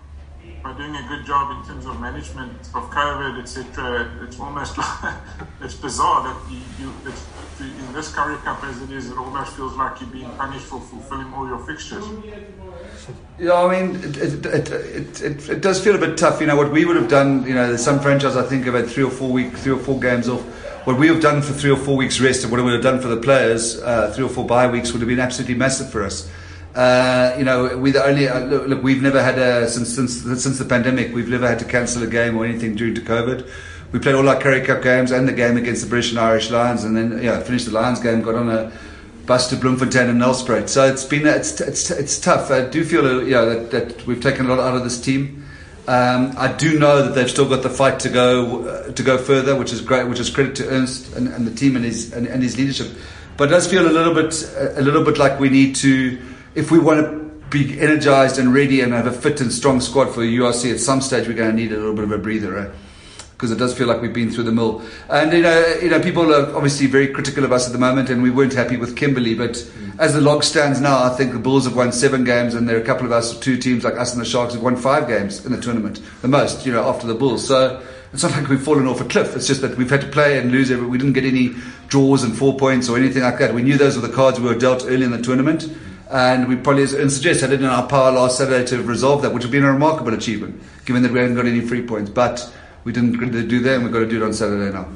by doing a good job in terms of management of COVID, et cetera. It's almost like, it's bizarre that you, you it's, in this Currie Cup as it is, it almost feels like you're being punished for fulfilling all your fixtures. Yeah, I mean, it it, it it it it does feel a bit tough. You know, what we would have done, you know, there's some franchises I think have had three or four week, three or four games off. What we have done for three or four weeks rest and what we would have done for the players, uh, three or four bye weeks would have been absolutely massive for us. Uh, you know, we the only uh, look, look. We've never had a since since since the pandemic. We've never had to cancel a game or anything due to COVID. We played all our Currie Cup games and the game against the British and Irish Lions, and then yeah, finished the Lions game. Got on a bus to Bloemfontein and Nelspruit. So it's been it's it's it's tough. I do feel you know that, that we've taken a lot out of this team. Um, I do know that they've still got the fight to go uh, to go further, which is great. Which is credit to Ernst and, and the team and his and, and his leadership. But it does feel a little bit a little bit like we need to. If we want to be energised and ready and have a fit and strong squad for U R C, at some stage we're going to need a little bit of a breather, right? Because it does feel like we've been through the mill. And you know, you know, people are obviously very critical of us at the moment, and we weren't happy with Kimberley. But mm. as the log stands now, I think the Bulls have won seven games, and there are a couple of us, two teams like us and the Sharks, have won five games in the tournament, the most, you know, after the Bulls. So it's not like we've fallen off a cliff. It's just that we've had to play and lose every. We didn't get any draws and four points or anything like that. We knew those were the cards we were dealt early in the tournament. And we probably, and suggest, had it in our power last Saturday to resolve that, which would have been a remarkable achievement, given that we hadn't got any free points. But we didn't do that, and we've got to do it on Saturday now.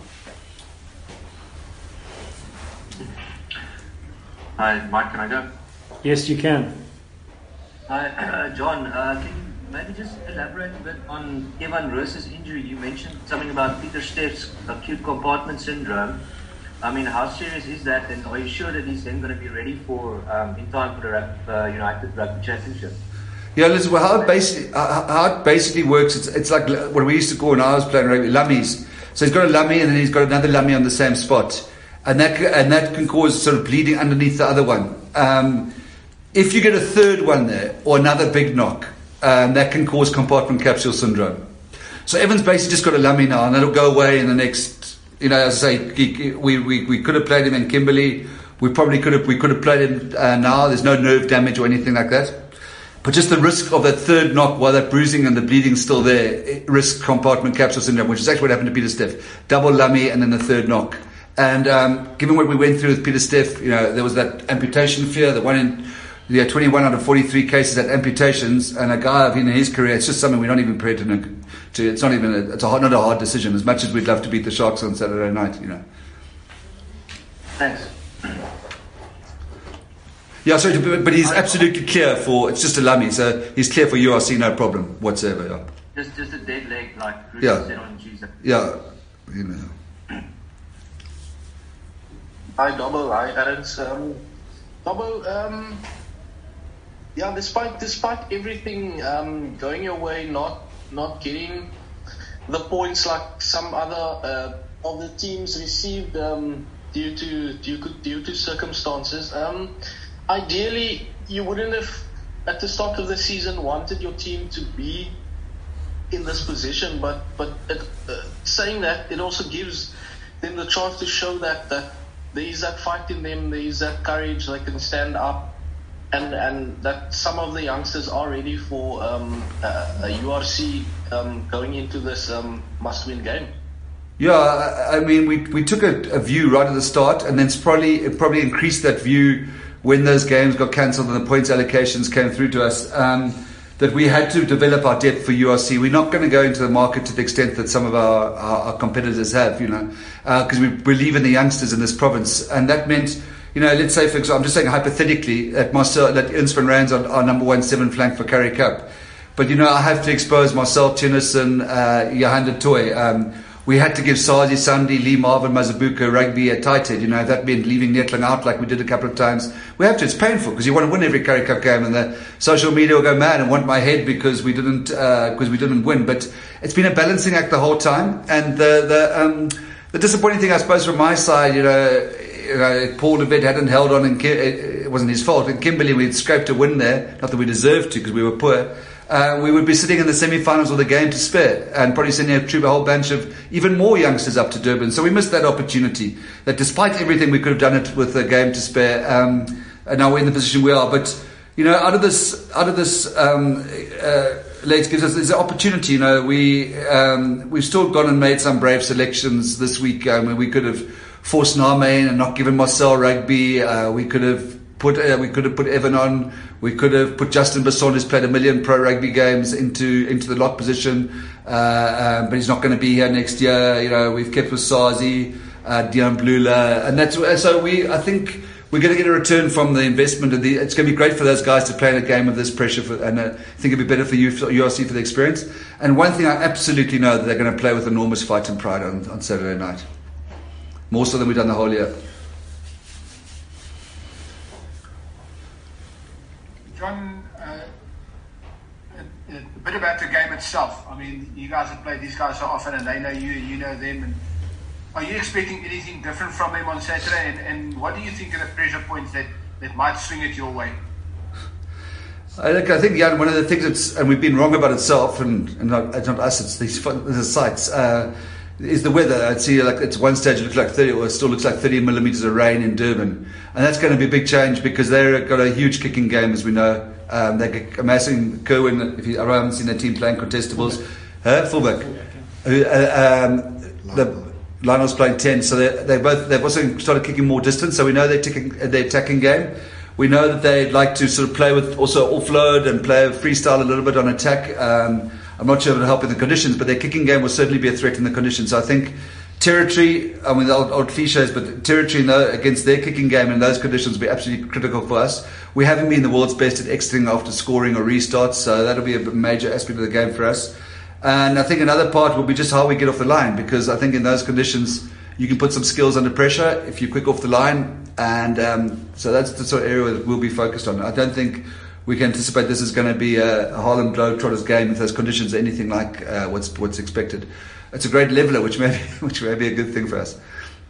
Hi, Mike, can I go? Yes, you can. Hi, uh, John. Uh, can you maybe just elaborate a bit on Evan Roos's injury? You mentioned something about Peter Steph's acute compartment syndrome. I mean, how serious is that, and are you sure that he's then going to be ready for um, in time for the Rap, uh, United Rugby Championship? Yeah, listen. Well, how it basically how, how it basically works, it's it's like what we used to call when I was playing rugby, lummies. So he's got a lummy, and then he's got another lummy on the same spot, and that and that can cause sort of bleeding underneath the other one. Um, if you get a third one there or another big knock, um, that can cause compartment capsule syndrome. So Evan's basically just got a lummy now, and that'll go away in the next. You know, as I say, he, we, we we could have played him in Kimberley. We probably could have we could have played him uh, now. There's no nerve damage or anything like that. But just the risk of that third knock while that bruising and the bleeding's still there, it risks compartment capsule syndrome, which is actually what happened to Peter Steff. Double lummy and then the third knock. And um, given what we went through with Peter Steff, you know, there was that amputation fear. The one in yeah, twenty-one out of forty-three cases had amputations, and a guy in his career, it's just something we're not even prepared to. to it's not even a, it's a hard, not a hard decision. As much as we'd love to beat the Sharks on Saturday night, you know. Thanks. Yeah, sorry, but, but he's absolutely clear for. It's just a lummy, so he's clear for U R C, no problem whatsoever. Yeah. Just just a dead leg, like Bruce yeah. said on Tuesday. Yeah, you know. Hi, Dobbo. Hi, Ernst. Um, Dobbo, um, yeah, despite despite everything um, going your way, not not getting the points like some other uh, of the teams received um, due to due due to circumstances. Um, ideally, you wouldn't have at the start of the season wanted your team to be in this position, but but it, uh, saying that, it also gives them the chance to show that that there is that fight in them, there is that courage, they can stand up, and and that some of the youngsters are ready for um, a, a U R C um, going into this um, must-win game. Yeah, I, I mean, we we took a, a view right at the start, and then it's probably it probably increased that view when those games got cancelled and the points allocations came through to us. Um, that we had to develop our depth for U R C. We're not going to go into the market to the extent that some of our, our, our competitors have, you know, because uh, we believe in the youngsters in this province. And that meant, you know, let's say, for example, I'm just saying hypothetically, that Marcel, that Ernst van Ryn's our, our number one seven flank for Currie Cup. But, you know, I have to expose Marcel Tennyson, uh, Johan de Toy. Um, we had to give Sazi Sandi, Lee Marvin, Mazabuka, Rugby a tight head. You know, that meant leaving Netling out like we did a couple of times. We have to. It's painful because you want to win every Currie Cup game, and the social media will go mad and want my head because we didn't because uh, we didn't win. But it's been a balancing act the whole time. And the the um, the disappointing thing, I suppose, from my side, you know, you know Paul de Vet hadn't held on, and it wasn't his fault. In Kimberley, we'd scraped a win there, not that we deserved to because we were poor. Uh, we would be sitting in the semi-finals with a game to spare and probably sending a, troop, a whole bunch of even more youngsters up to Durban. So we missed that opportunity. That despite everything, we could have done it with a game to spare. Um, and now we're in the position we are. But you know, out of this, out of this um, uh, Lex gives us this opportunity. You know, we um, we've still gone and made some brave selections this week. Um, where we could have forced Name in and not given Marcel rugby. Uh, we could have put uh, we could have put Evan on. We could have put Justin Besson, who's played a million pro rugby games, into into the lock position. Uh, um, but he's not going to be here next year. You know, we've kept with Sazi, uh, Dion Blula, and that's so we. I think. We're going to get a return from the investment. Of the, it's going to be great for those guys to play in a game of this pressure, for, and uh, I think it'd be better for you, for U R C, for the experience. And one thing I absolutely know that they're going to play with enormous fight and pride on, on Saturday night, more so than we've done the whole year. John, uh, a, a bit about the game itself. I mean, you guys have played these guys so often, and they know you, you know them. And are you expecting anything different from them on Saturday? And, and what do you think are the pressure points that, that might swing it your way? I think, I think, Jan, one of the things that's, and we've been wrong about itself, and, and not, it's not us, it's these the sites, uh, is the weather. I'd see like at one stage it looks like thirty, or it still looks like thirty millimeters of rain in Durban, and that's going to be a big change because they've got a huge kicking game, as we know. Um, they're amassing Kerwin. If you, I haven't seen their team playing contestables, huh? Fullback. Uh, um, the Lionel's playing ten, so they they both they've also started kicking more distance. So we know they're ticking, their attacking game. We know that they'd like to sort of play with also offload and play freestyle a little bit on attack. Um, I'm not sure if it'll help in the conditions, but their kicking game will certainly be a threat in the conditions. So I think territory, I mean the old, old cliches, but territory no, against their kicking game in those conditions will be absolutely critical for us. We haven't been the world's best at exiting after scoring or restarts, so that'll be a major aspect of the game for us. And I think another part will be just how we get off the line, because I think in those conditions you can put some skills under pressure if you're quick off the line, and um, so that's the sort of area that we'll be focused on. I don't think we can anticipate this is going to be a Harlem Globetrotters game if those conditions are anything like uh, what's what's expected. It's a great leveler, which may be, which may be a good thing for us.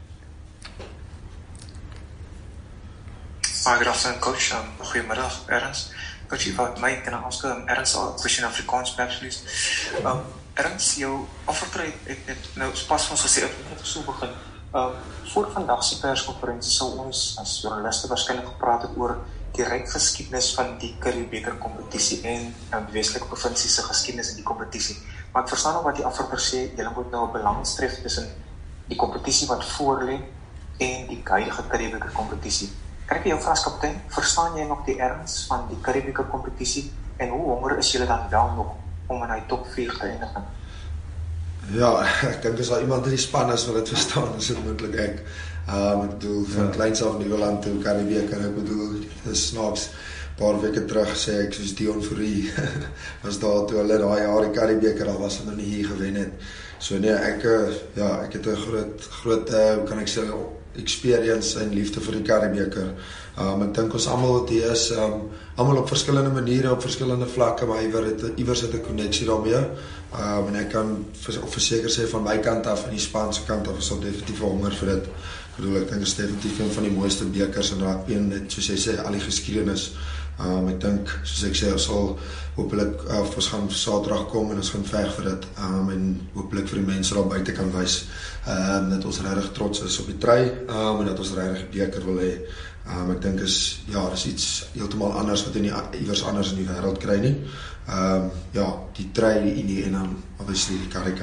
Hi, good afternoon, Coach. Um, goedemiddag, Ernst. Coach, if I may, can I ask um, Ernst a question in Afrikaans, perhaps, please? Um, Ernst, jou afvertrek het, het, het nou pas van ons gesê, ek het so begin. Um, voor vandag se perskonferensie sou ons as journaliste waarskynlik gepraat het oor die ryk geskiedenis van die Currie-beker kompetisie en um, die Westelike provinsie se geskiedenis in die kompetisie. Maar ek verstaan ook wat die afverter sê, julle moet nou 'n balans tref tussen die kompetisie wat voorlê en die huidige Currie-beker kompetisie. Kan ek jou vra as kaptein, verstaan jy nog die erns van die Currie-beker kompetisie en hoe honger is julle dan wel nog om in die top vier te eindig? Ja, ek dink as daar iemand in die span is wat dit verstaan, is dit moontlik ek. Um, ek bedoel, van ja. Kleins af Nieuweland toe Currie-beker, ek bedoel, dit is snaaks. Paar weke terug sê ek soos Dion Fourie was daar toe hulle daai jaar die Currie-beker al was en nog nie hier gewen het. So nee, ek ja, ek het 'n groot groot uh, kan ek sê experience en liefde vir die Currie-beker. Um, ek dink ons almal wat hier is, um, almal op verskillende maniere, op verskillende vlakke, maar iewers het iewers het 'n koneksie daarmee. Um, en ek kan verseker sê van my kant af en die Spaanse kant af is daar definitief honger vir dit. Ek bedoel, ek dink dit is definitief een van die mooiste bekers in rugby en net soos jy sê, al die geskiedenis. Um, ek dink, soos ek sê, ons sal hopelik, uh, ons gaan Saterdag kom en ons gaan veg vir dit, um, en hopelik vir die mense daar buite kan wys, um, dat ons regtig trots is op die trui, um, en dat ons regtig die beker wil hê. Um, ek dink is, ja, dis iets heeltemal anders wat jy nie iewers anders in die wêreld kry nie. Um, ja, die trui, die Unie en dan obviously die Karika.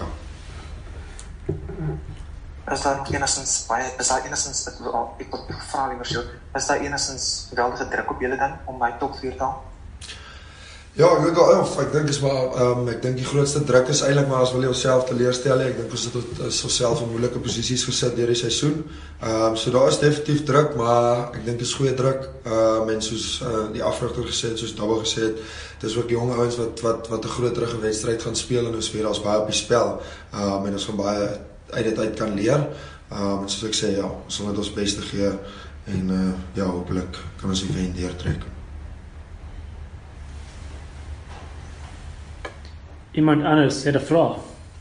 Is daar enigstens baie, is daar enigstens, ek wil vra liewer so, is daar enigstens geweldige druk op julle dan om by top vier te haal? Ja, ek dink al, ek dink is maar, um, ek dink die grootste druk is eintlik maar as wil jy onsself teleurstel, ek dink ons het onsself in moeilike posisies gesit deur die seisoen. Um, so daar is definitief druk, maar ek dink dis goeie druk. Um, en soos uh, die afrigter gesê het, soos Dabbe gesê het, dis ook die jong ouens wat wat wat 'n groterige wedstryd gaan speel en ons weet daar's baie op die spel. Um, en ons gaan baie uit dit uit kan leer. Um, en soos ek sê, ja, ons sal net ons beste gee en uh, ja, hopelik kan ons die wen deurtrek. Iemand anders het 'n vraag.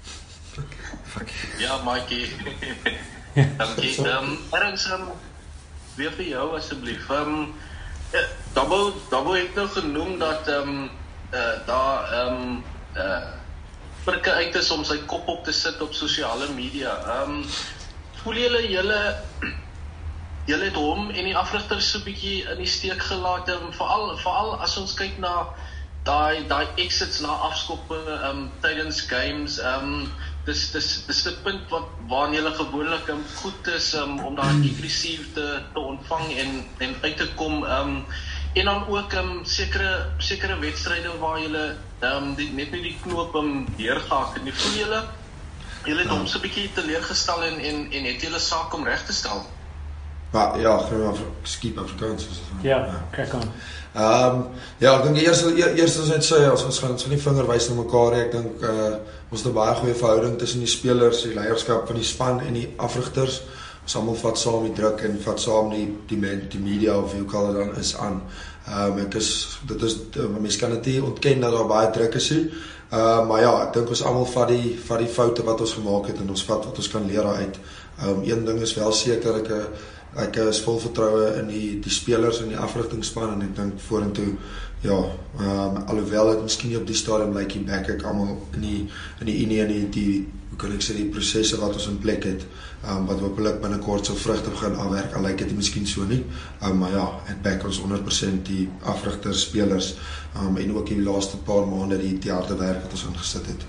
Ja, Mikey. Dankie. Um, Ernst, um, weer vir jou asseblief. Um, ja, Dabbe, Dabbe het nou genoem dat um, uh, daar um, uh, prikke uit is om sy kop op te sit op sosiale media. Um, voel julle julle julle het hom en die afrigter so 'n bietjie in die steek gelaat, um, veral veral as ons kyk na daai daai exits na afskoppe um, tydens games, um, dis dis dis die punt wat waarin jy gewoonlik um, goed is um, om daai aggressief te te ontvang en en uit te kom, um, en dan ook um, sekere sekere wedstryde waar jy um, die, net nie die knoop um, deurgehak en die voel julle julle het hom so 'n bietjie teleurgestel en en en het julle saak om reg te stel. Maar ja, gewoon skiep Afrikaans. Ja, kijk aan. Um, ja, ek dink eers eers as net sê as ons gaan ons gaan nie vinger wys na mekaar nie. Ek dink uh, ons het 'n baie goeie verhouding tussen die spelers, die leierskap van die span en die afrigters. Ons almal vat saam die druk en vat saam die die, die media of wie ook al dan is aan. Um, ek is dit is mense kan dit nie ontken dat daar baie druk is hier. Uh, maar ja, ek dink ons almal vat die vat die foute wat ons gemaak het en ons vat wat ons kan leer uit. Um, een ding is wel seker, ek ek is vol vertroue in die die spelers en die afrigtingspan en ek dink vorentoe ja, um, alhoewel dit miskien nie op die stadium lyk die back ek almal in die in die unie en die, die hoe kan ek sê die prosesse wat ons in plek het, um, wat hopelik binnekort sal vrugte begin afwerk, al lyk dit miskien so nie, um, maar ja, het back ons honderd persent die afrigters, spelers, um, en ook die laaste paar maande die, die harde werk wat ons ingesit het.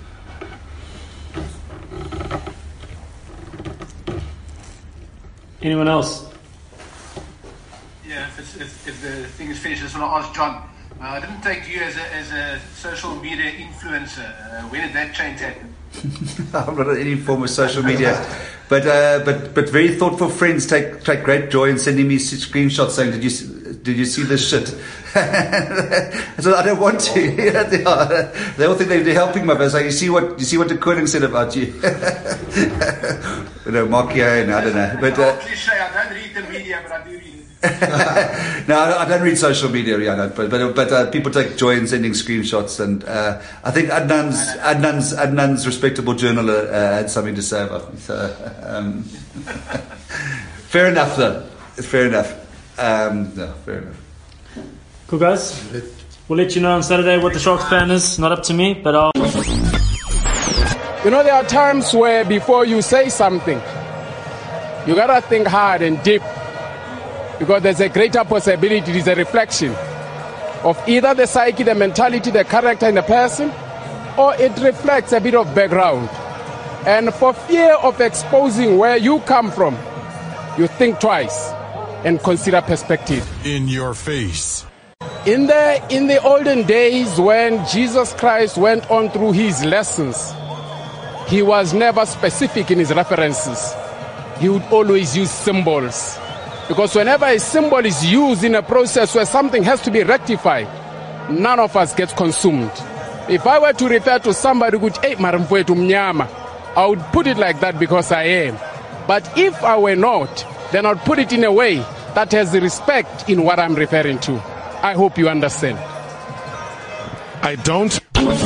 Anyone else? Yeah, if, it's, if, if the thing is finished, I just want to ask John. Uh, I didn't take you as a, as a social media influencer. Uh, when did that change happen? I'm not in any form of social media, but uh, but but very thoughtful friends take take great joy in sending me screenshots saying, "Did you did you see this shit?" So I don't want to. they, are, they all think they're helping me, but I say, "You see what you see what the Koning said about you." You know, Markia, and I don't know, but. Uh, cliche. I don't read the media, but I do read it. No, I don't read social media, yeah, no, but but, but uh, people take joy in sending screenshots, and uh, I think Adnan's Adnan's Adnan's respectable journal uh, had something to say about me. So um, fair enough, though. Fair enough. Um, no, fair enough. Cool, guys. We'll let you know on Saturday what the Sharks plan is. Not up to me, but I'll. You know, there are times where before you say something, you gotta think hard and deep. Because there's a greater possibility, it is a reflection of either the psyche, the mentality, the character in the person, or it reflects a bit of background. And for fear of exposing where you come from, you think twice and consider perspective. In your face. In the, in the olden days when Jesus Christ went on through his lessons, he was never specific in his references. He would always use symbols. Because whenever a symbol is used in a process where something has to be rectified, none of us gets consumed. If I were to refer to somebody who would, hey, maramfwetu mnyama, I would put it like that because I am. But if I were not, then I would put it in a way that has respect in what I'm referring to. I hope you understand. I don't.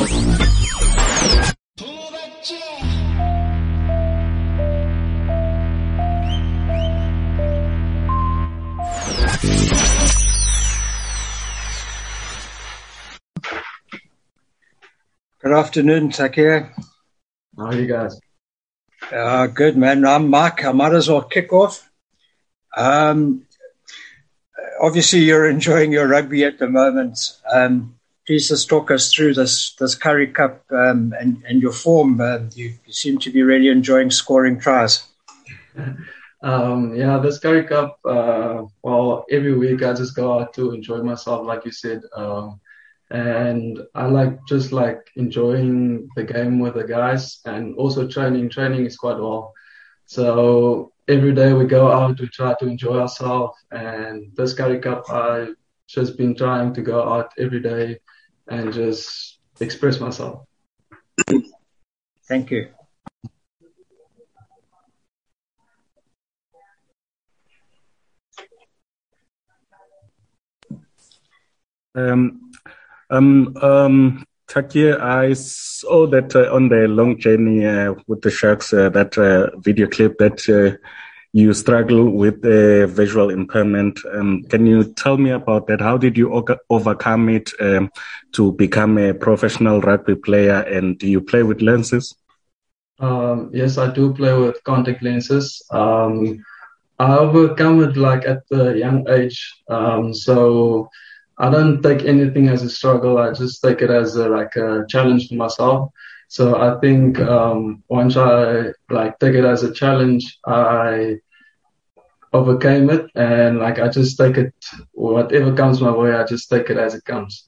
Good afternoon, Takia. How are you guys? Uh, good, man. I'm Mike. I might as well kick off. Um, obviously, you're enjoying your rugby at the moment. Um, please just talk us through this this Currie Cup um, and, and your form. Uh, you, you seem to be really enjoying scoring tries. Um, yeah, this Currie Cup, uh, well, every week I just go out to enjoy myself, like you said. Um, and I like just like enjoying the game with the guys and also training. Training is quite well. So every day we go out, we try to enjoy ourselves. And this Currie Cup, I've just been trying to go out every day and just express myself. Thank you. Um, um, um, Takia, I saw that uh, on the long journey uh, with the Sharks, uh, that uh, video clip that uh, you struggle with uh, visual impairment. Um, can you tell me about that? How did you o- overcome it um, to become a professional rugby player? And do you play with lenses? Um, yes, I do play with contact lenses. Um, I overcome it like at the young age. Um, so I don't take anything as a struggle. I just take it as a, like a challenge for myself. So I think um, once I like take it as a challenge, I overcame it, and like I just take it, whatever comes my way, I just take it as it comes.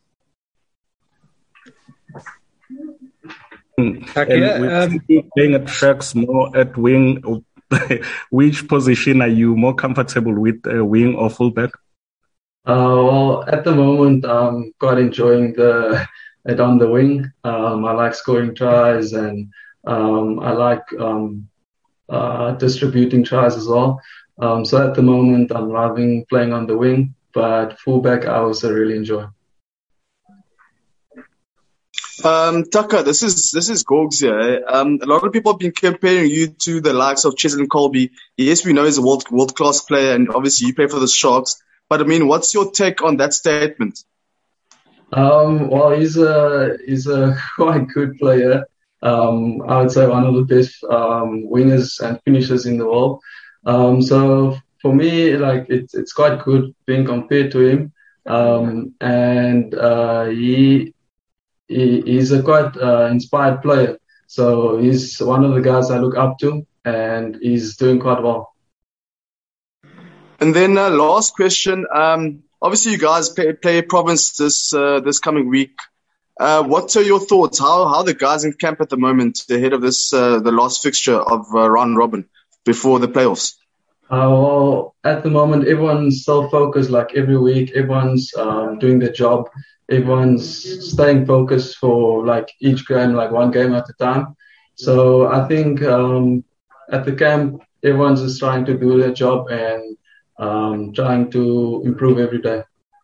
And with um, you playing at Sharks more at wing, which position are you more comfortable with, uh, wing or fullback? Uh, well, at the moment, I'm quite enjoying the it on the wing. Um, I like scoring tries, and um, I like um, uh, distributing tries as well. Um, so at the moment, I'm loving playing on the wing, but fullback I also really enjoy. Um, Tucker, this is this is Gorgs here. Um, a lot of people have been comparing you to the likes of Cheslin Kolbe. Yes, we know he's a world world class player, and obviously you play for the Sharks. But I mean, what's your take on that statement? Um, well, he's a he's a quite good player. Um, I would say one of the best um, wingers and finishers in the world. Um, so for me, like it's it's quite good being compared to him. Um, and uh, he, he he's a quite uh, inspired player. So he's one of the guys I look up to, and he's doing quite well. And then uh, last question. Um, obviously, you guys play, play Province this uh, this coming week. Uh, what are your thoughts? How how are the guys in camp at the moment ahead of this uh, the last fixture of uh, round robin before the playoffs? Uh, well, at the moment, everyone's so focused. Like every week, everyone's um, doing their job. Everyone's staying focused for like each game, like one game at a time. So I think um, at the camp, everyone's just trying to do their job and um, trying to improve every day.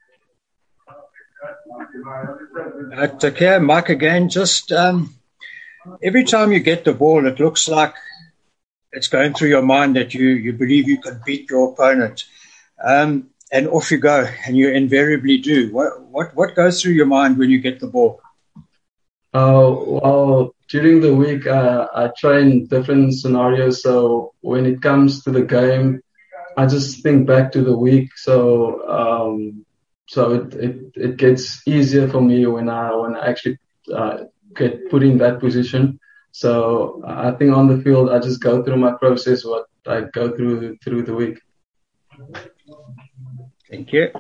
Uh, take care, Mike, again. Just um, every time you get the ball, it looks like it's going through your mind that you, you believe you can beat your opponent. Um, and off you go, and you invariably do. What what what goes through your mind when you get the ball? Uh, well, during the week, uh, I train different scenarios. So when it comes to the game, I just think back to the week. So um, so it, it it gets easier for me when I when I actually uh, get put in that position. So I think on the field, I just go through my process, what I go through through the week. Thank you.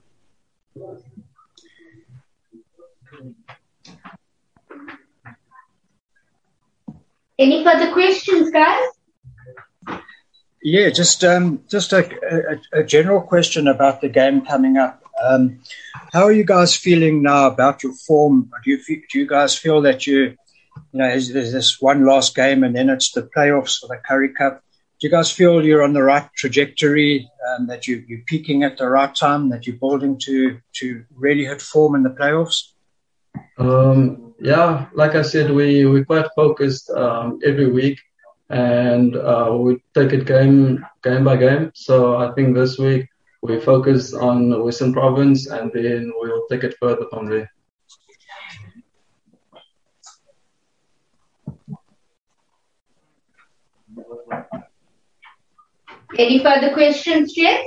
Any further questions, guys? Yeah, just um, just a, a, a general question about the game coming up. Um, how are you guys feeling now about your form? Do you do you guys feel that you, you know, is, there's this one last game and then it's the playoffs for the Currie Cup? Do you guys feel you're on the right trajectory, um, that you, you're peaking at the right time, that you're building to, to really hit form in the playoffs? Um, yeah, like I said, we, we're quite focused um, every week, and uh, we take it game game by game. So I think this week we focus on Western Province, and then we'll take it further from there. Any further questions, Jess?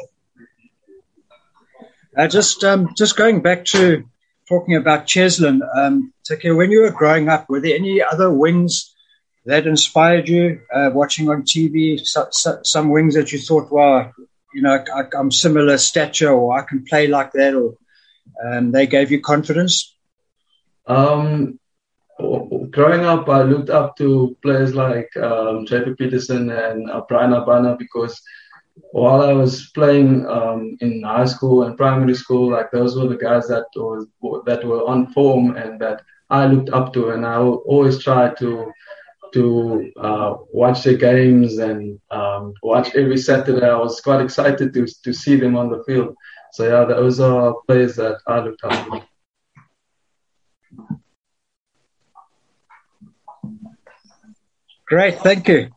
Uh, just um, just going back to talking about Cheslin, um, Take, when you were growing up, were there any other wings that inspired you, uh, watching on T V, so, so, some wings that you thought, wow, you know, I, I'm similar stature, or I can play like that, or um, they gave you confidence? Um, growing up, I looked up to players like um, J P Peterson and uh, Brian Abana, because while I was playing um, in high school and primary school, like those were the guys that was that were on form and that I looked up to, and I always tried to to uh, watch their games and um, watch every Saturday. I was quite excited to to see them on the field. So yeah, those are players that I looked up to. Great, thank you.